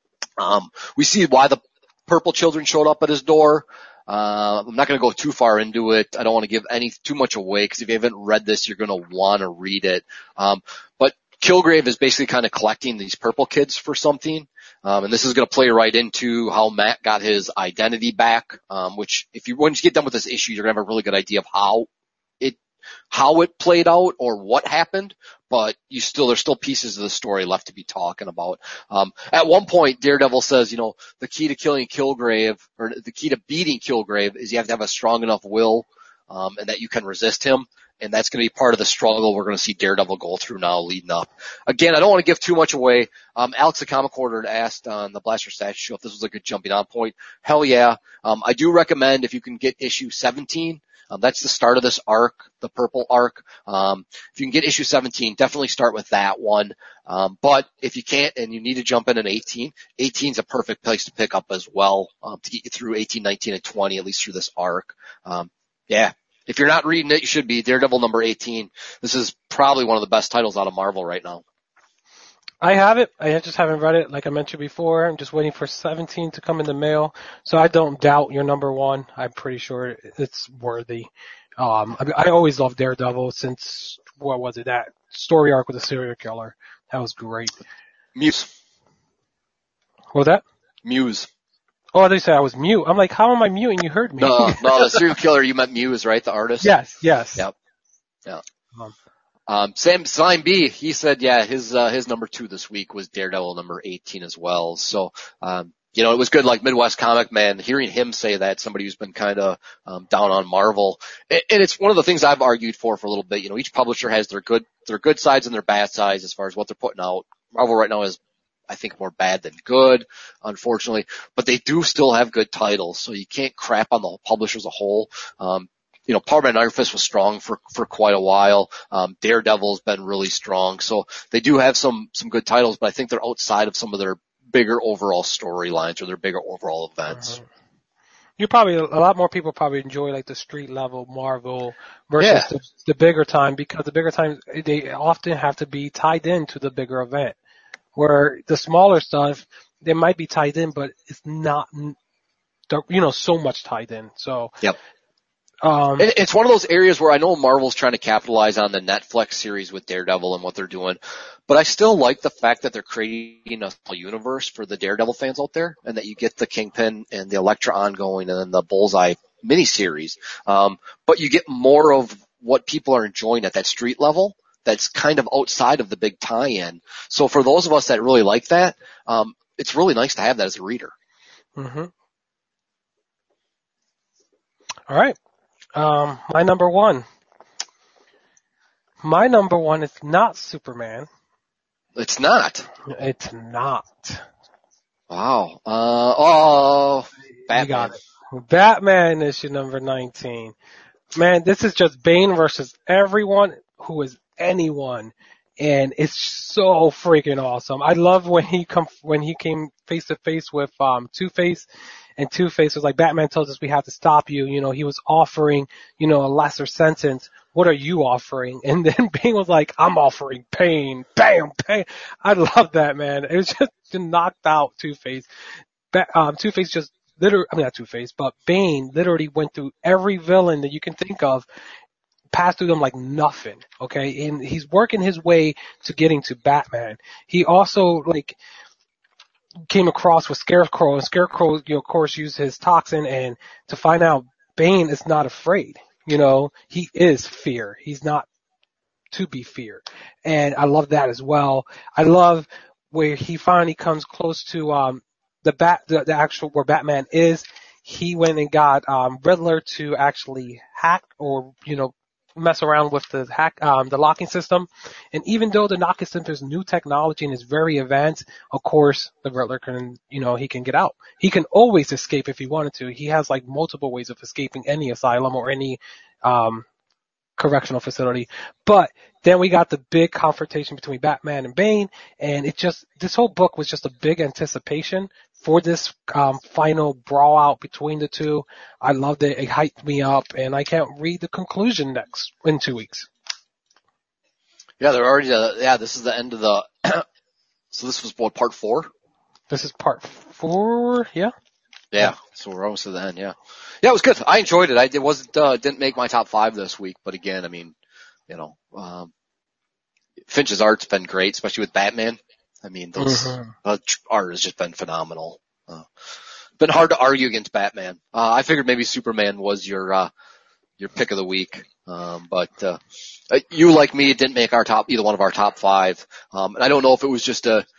Um, we see why the Purple Children showed up at his door. Uh, I'm not going to go too far into it. I don't want to give any too much away because if you haven't read this, you're going to want to read it. Um, but Kilgrave is basically kind of collecting these purple kids for something. Um, and this is going to play right into how Matt got his identity back, um, which if you, once you get done with this issue, you're going to have a really good idea of how it, how it played out or what happened, but you still, there's still pieces of the story left to be talking about. Um, at one point, Daredevil says, you know, the key to killing Kilgrave or the key to beating Kilgrave is you have to have a strong enough will, um, and that you can resist him. And that's going to be part of the struggle we're going to see Daredevil go through now leading up. Again, I don't want to give too much away. Um, Alex the Comic Order asked on the Blaster Statue show if this was a good jumping on point. Hell yeah. Um, I do recommend if you can get issue seventeen. Um, that's the start of this arc, the purple arc. Um, if you can get issue seventeen, definitely start with that one. Um, but if you can't and you need to jump in at eighteen, eighteen is a perfect place to pick up as well, um, to get you through eighteen, nineteen, and twenty, at least through this arc. Um, yeah. If you're not reading it, you should be. Daredevil number eighteen. This is probably one of the best titles out of Marvel right now. I have it. I just haven't read it. Like I mentioned before, I'm just waiting for seventeen to come in the mail. So I don't doubt your number one. I'm pretty sure it's worthy. Um, I, mean, I always loved Daredevil since, what was it, that story arc with the serial killer. That was great. Muse. What was that? Muse. Oh, they said I was mute. I'm like, how am I muting? You heard me. No, no, the serial killer, you meant Muse, right? The artist? Yes, yes. Yep. Yeah. Um, Um, Sam Slime B, he said, yeah, his, uh, his number two this week was Daredevil number eighteen as well. So, um, you know, it was good, like Midwest Comic Man, hearing him say that, somebody who's been kind of, um, down on Marvel. And, and it's one of the things I've argued for for a little bit. You know, each publisher has their good, their good sides and their bad sides as far as what they're putting out. Marvel right now is, I think, more bad than good, unfortunately, but they do still have good titles, so you can't crap on the publisher as a whole. Um, you know, Powerman Iron Fist was strong for, for quite a while. Um, Daredevil's been really strong, so they do have some, some good titles, but I think they're outside of some of their bigger overall storylines or their bigger overall events. uh-huh. You probably, a lot more people probably enjoy like the street level Marvel versus Yeah. the, the bigger time, because the bigger times, they often have to be tied into the bigger event. Where the smaller stuff, they might be tied in, but it's not, you know, so much tied in. So, yep. Um, it, it's one of those areas where I know Marvel's trying to capitalize on the Netflix series with Daredevil and what they're doing, but I still like the fact that they're creating a universe for the Daredevil fans out there, and that you get the Kingpin and the Elektra ongoing and then the Bullseye miniseries. Um, but you get more of what people are enjoying at that street level. That's kind of outside of the big tie-in. So for those of us that really like that, um, it's really nice to have that as a reader. Mm-hmm. All right. Um, my number one. My number one is not Superman. It's not. It's not. Wow. Uh, oh, Batman. You got it. Batman issue number nineteen. Man, this is just Bane versus everyone who is anyone, and it's so freaking awesome. I love when he come when he came face to face with um Two-Face, and Two-Face was like, Batman told us we have to stop you. You know, he was offering, you know, a lesser sentence, what are you offering? And then Bane was like, I'm offering pain. Bam, pain. I love that, man. It was just knocked out Two-Face. Um, Two-Face just literally, I mean not Two-Face, but Bane literally went through every villain that you can think of, passed through them like nothing, okay? And he's working his way to getting to Batman. He also, like, came across with Scarecrow, and Scarecrow, you know, of course, used his toxin, and to find out Bane is not afraid. You know, he is fear. He's not to be feared. And I love that as well. I love where he finally comes close to, um, the bat, the, the actual, where Batman is. He went and got, um, Riddler to actually hack or, you know, mess around with the hack, um, the locking system. And even though the locking system is new technology and is very advanced, of course, the Riddler can, you know, he can get out. He can always escape if he wanted to. He has like multiple ways of escaping any asylum or any, um, correctional facility. But then we got the big confrontation between Batman and Bane, and it just, this whole book was just a big anticipation for this um, final brawl out between the two. I loved it. It hyped me up, and I can't read the conclusion next in two weeks. Yeah, they're already. Uh, yeah, this is the end of the. So this was what, part four? This is part four. Yeah. Yeah. So we're almost to the end. Yeah. Yeah, it was good. I enjoyed it. I it wasn't uh, didn't make my top five this week, but again, I mean, you know, um, Finch's art's been great, especially with Batman. I mean, those Mm-hmm. uh, art has just been phenomenal. Uh, been hard to argue against Batman. Uh, I figured maybe Superman was your uh, your pick of the week, um, but uh, you, like me, didn't make our top either one of our top five. Um, and I don't know if it was just a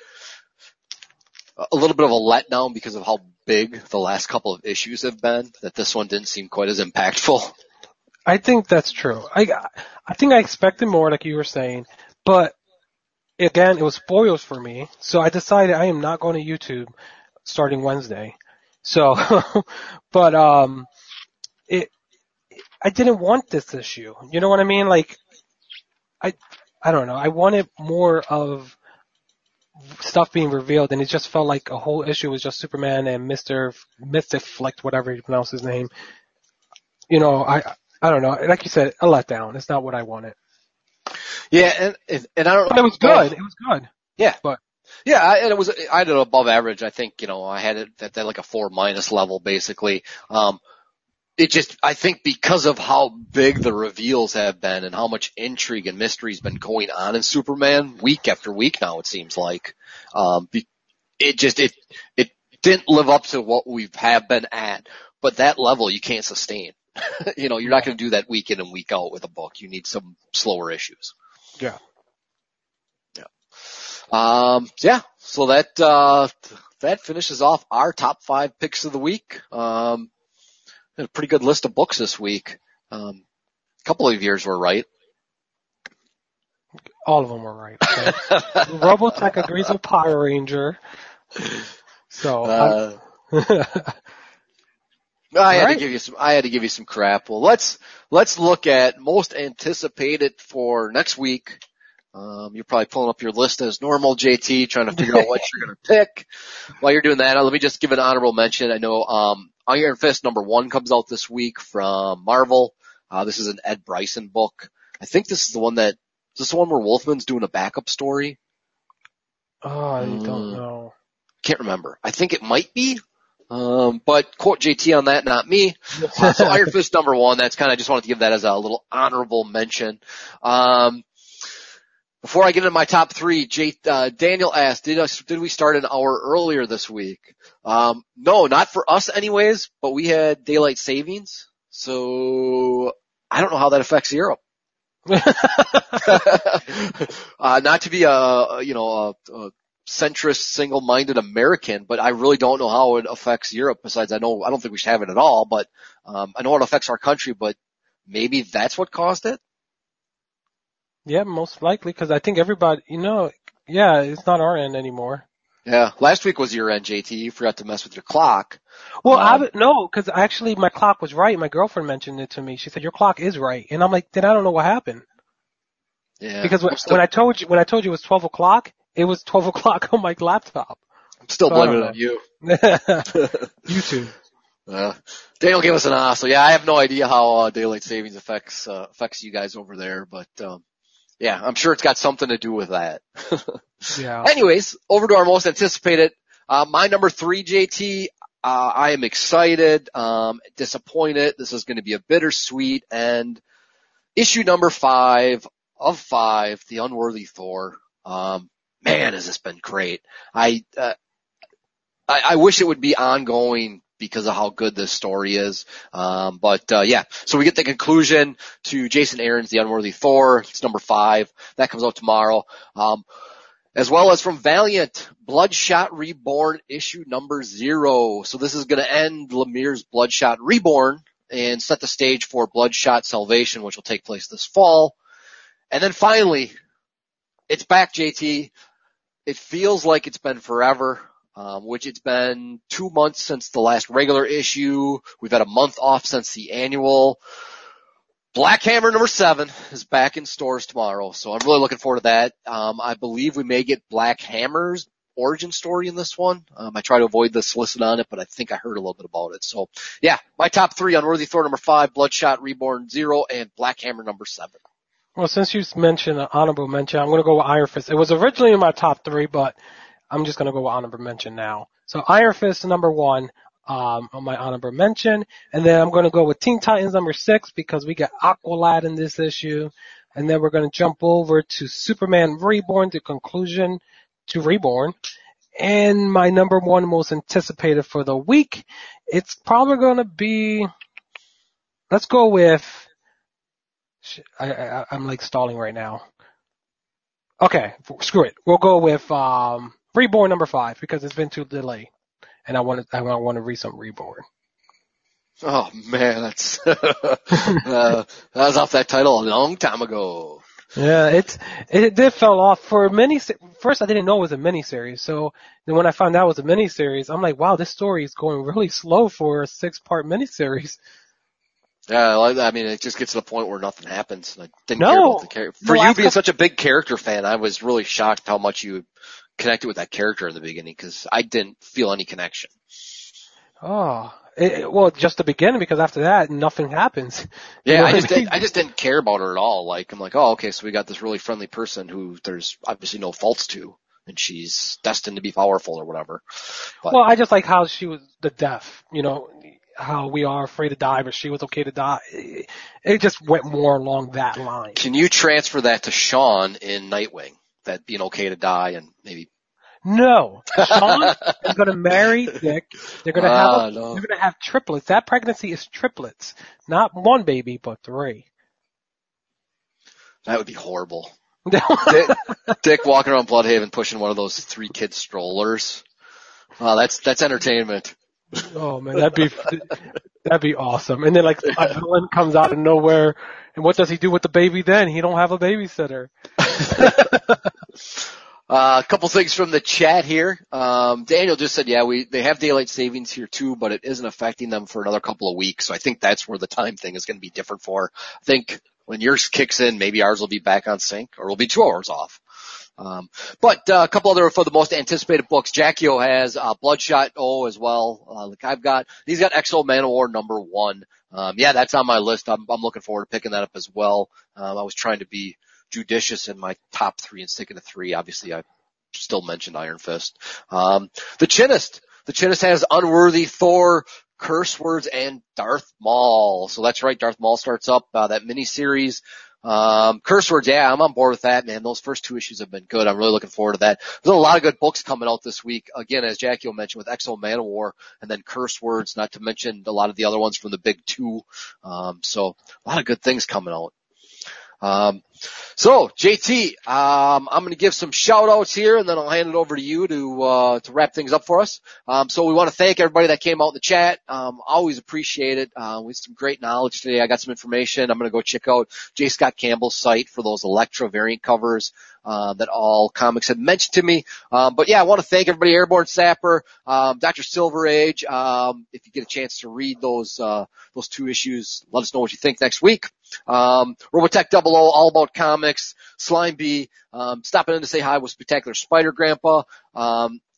a little bit of a letdown because of how big the last couple of issues have been, that this one didn't seem quite as impactful. I think that's true. I I think I expected more, like you were saying, but again, it was spoils for me. So I decided I am not going to YouTube starting Wednesday. So, but um, it I didn't want this issue. You know what I mean? Like, I I don't know. I wanted more of stuff being revealed, and it just felt like a whole issue was just Superman and Mister Mystic Flick, whatever you pronounce his name. You know, I I don't know. Like you said, a letdown. It's not what I wanted. Yeah, and and I don't. But it was good. It was good. Yeah, but yeah, I, and it was. I had it above average. I think you know I had it at that like a four minus level basically. Um, it just I think because of how big the reveals have been and how much intrigue and mystery's been going on in Superman week after week now, it seems like. Um, be, it just it it didn't live up to what we have been at, but that level you can't sustain. You know, you're not going to do that week in and week out with a book. You need some slower issues. Yeah. Yeah. Um, yeah. So that, uh, that finishes off our top five picks of the week. Um, a pretty good list of books this week. Um, a couple of yours were right. All of them were right. Okay? Robotech agrees with Power Ranger. So, uh, I had right. to give you some, I had to give you some crap. Well, let's, let's look at most anticipated for next week. Um, you're probably pulling up your list as normal, J T, trying to figure out what you're going to pick. While you're doing that, let me just give an honorable mention. I know, um, Iron Fist number one comes out this week from Marvel. Uh, this is an Ed Bryson book. I think this is the one that, is this the one where Wolfman's doing a backup story? Oh, I um, don't know. Can't remember. I think it might be. Um, but quote J T on that, not me. Uh, so Iron Fist number one, that's kind of, just wanted to give that as a little honorable mention. Um, before I get into my top three, J, uh, Daniel asked, did us, did we start an hour earlier this week? Um, no, not for us anyways, but we had daylight savings. So I don't know how that affects Europe. uh, not to be a, you know, a, a centrist, single-minded American, but I really don't know how it affects Europe. Besides, I know, I don't think we should have it at all, but, um, I know it affects our country, but maybe that's what caused it? Yeah, most likely, because I think everybody, you know, yeah, it's not our end anymore. Yeah, last week was your end, J T. You forgot to mess with your clock. Well, um, I, no, because actually my clock was right. My girlfriend mentioned it to me. She said, your clock is right. And I'm like, then I don't know what happened. Yeah. Because when, still, when I told you, when I told you it was twelve o'clock, it was twelve o'clock on my laptop. I'm still So blaming it on you. YouTube. Uh, Daniel gave us an ah, so yeah, I have no idea how uh, daylight savings affects uh, affects you guys over there, but um, yeah, I'm sure it's got something to do with that. Yeah. Anyways, over to our most anticipated. Uh, my number three, J T. Uh, I am excited, um, disappointed. This is going to be a bittersweet end. Issue number five of five, The Unworthy Thor. Um, man, has this been great. I, uh, I, I wish it would be ongoing because of how good this story is. Um, but, uh, yeah, so we get the conclusion to Jason Aaron's The Unworthy Thor. It's number five. That comes out tomorrow. Um, as well as from Valiant, Bloodshot Reborn issue number zero. So this is going to end Lemire's Bloodshot Reborn and set the stage for Bloodshot Salvation, which will take place this fall. And then finally, it's back, J T. It feels like it's been forever, um, which it's been two months since the last regular issue. We've had a month off since the annual. Black Hammer number seven is back in stores tomorrow, so I'm really looking forward to that. Um, I believe we may get Black Hammer's origin story in this one. Um, I try to avoid the solicit on it, but I think I heard a little bit about it. So, yeah, my top three: Unworthy Thor number five, Bloodshot Reborn zero, and Black Hammer number seven. Well, since you mentioned an honorable mention, I'm going to go with Iron Fist. It was originally in my top three, but I'm just going to go with honorable mention now. So Iron Fist number one. Um, on my honorable mention, and then I'm going to go with Teen Titans number six because we got Aqualad in this issue, and then we're going to jump over to Superman Reborn, the conclusion to Reborn, and my number one most anticipated for the week, it's probably going to be, let's go with, I, I, I'm like stalling right now. Okay, screw it. We'll go with um, Reborn number five because it's been too delayed. And I want to, I want to read some Reborn. Oh man, that's, uh, that was off that title a long time ago. Yeah, it's, it did fell off for many, first I didn't know it was a miniseries. So then when I found out it was a miniseries, I'm like, wow, this story is going really slow for a six part miniseries. Yeah, I mean, it just gets to the point where nothing happens. I didn't no, care about the character. For no, you I being co- such a big character fan, I was really shocked how much you connected with that character in the beginning because I didn't feel any connection. Oh, it, well, just the beginning because after that, nothing happens. Yeah, you know I just I, mean? didn't, I just didn't care about her at all. Like, I'm like, oh, okay, so we got this really friendly person who there's obviously no faults to, and she's destined to be powerful or whatever. But, well, I just like how she was the death, you know, how we are afraid to die, but she was okay to die. It, it just went more along that line. Can you transfer that to Sean in Nightwing? That being okay to die and maybe. No, Sean is going to marry Dick. They're going to have Ah, a, no. they're going to have triplets. That pregnancy is triplets, not one baby but three. That would be horrible. Dick, Dick walking around Bloodhaven pushing one of those three kid strollers. Wow, that's that's entertainment. Oh man, that'd be that'd be awesome. And then like a villain comes out of nowhere, and what does he do with the baby then? He don't have a babysitter. Uh, a couple things from the chat here. Um, Daniel just said, yeah, we, they have daylight savings here too, but it isn't affecting them for another couple of weeks. So I think that's where the time thing is going to be different for. I think when yours kicks in, maybe ours will be back on sync or we'll be two hours off. Um, but uh, a couple other for the most anticipated books. Jackie-O has, uh, Bloodshot O as well. Uh, like I've got, he's got X-O Manowar number one. Um, yeah, that's on my list. I'm, I'm looking forward to picking that up as well. Um, I was trying to be judicious in my top three and sticking to three. Obviously, I still mentioned Iron Fist. Um, the Chinnist. The Chinnist has Unworthy Thor, Curse Words, and Darth Maul. So that's right. Darth Maul starts up, uh, that mini-series. Um, Curse Words, yeah, I'm on board with that, man. Those first two issues have been good. I'm really looking forward to that. There's a lot of good books coming out this week. Again, as Jackie mentioned, with X-O Manowar and then Curse Words, not to mention a lot of the other ones from the big two. Um, so a lot of good things coming out. Um, so J T, um, I'm going to give some shout outs here and then I'll hand it over to you to, uh, to wrap things up for us. Um, so we want to thank everybody that came out in the chat. Um, always appreciate it. Uh, we had some great knowledge today. I got some information. I'm going to go check out J. Scott Campbell's site for those Elektra variant covers, uh, that all comics had mentioned to me. Um, but yeah, I want to thank everybody, Airborne Sapper, um, Doctor Silver Age. Um, if you get a chance to read those, uh, those two issues, let us know what you think next week. Um, Robotech double O, All About Comics, Slime Bee, um, stopping in to say hi with Spectacular Spider Grandpa. Um,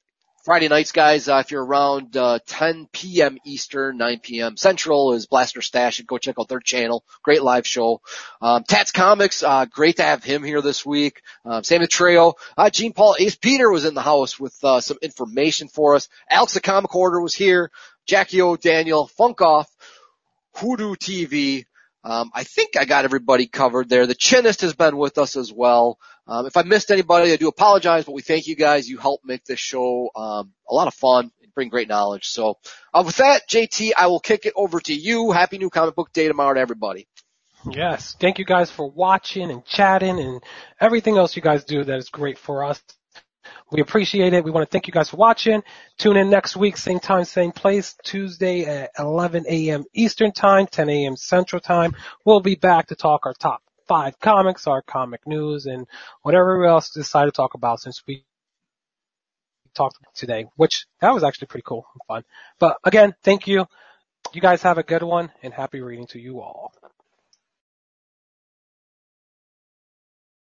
Friday nights, guys, uh, if you're around uh, ten p.m. Eastern, nine p.m. Central is Blaster Stash. Go check out their channel. Great live show. Um, Tats Comics, uh, great to have him here this week. Um, Sam Matreo. Uh, Gene Paul Ace Peter was in the house with uh, some information for us. Alex the Comic Order was here. Jackie O. Daniel, Funk Off, Hoodoo T V. Um, I think I got everybody covered there. The Chinist has been with us as well. Um, if I missed anybody, I do apologize, but we thank you guys. You help make this show um, a lot of fun and bring great knowledge. So uh, with that, J T, I will kick it over to you. Happy New Comic Book Day tomorrow to everybody. Yes. Thank you guys for watching and chatting and everything else you guys do that is great for us. We appreciate it. We want to thank you guys for watching. Tune in next week, same time, same place, Tuesday at eleven a.m. Eastern Time, ten a.m. Central Time. We'll be back to talk our top five comics, our comic news, and whatever else we decide to talk about since we talked today, which that was actually pretty cool and fun. But again, thank you. You guys have a good one, and happy reading to you all.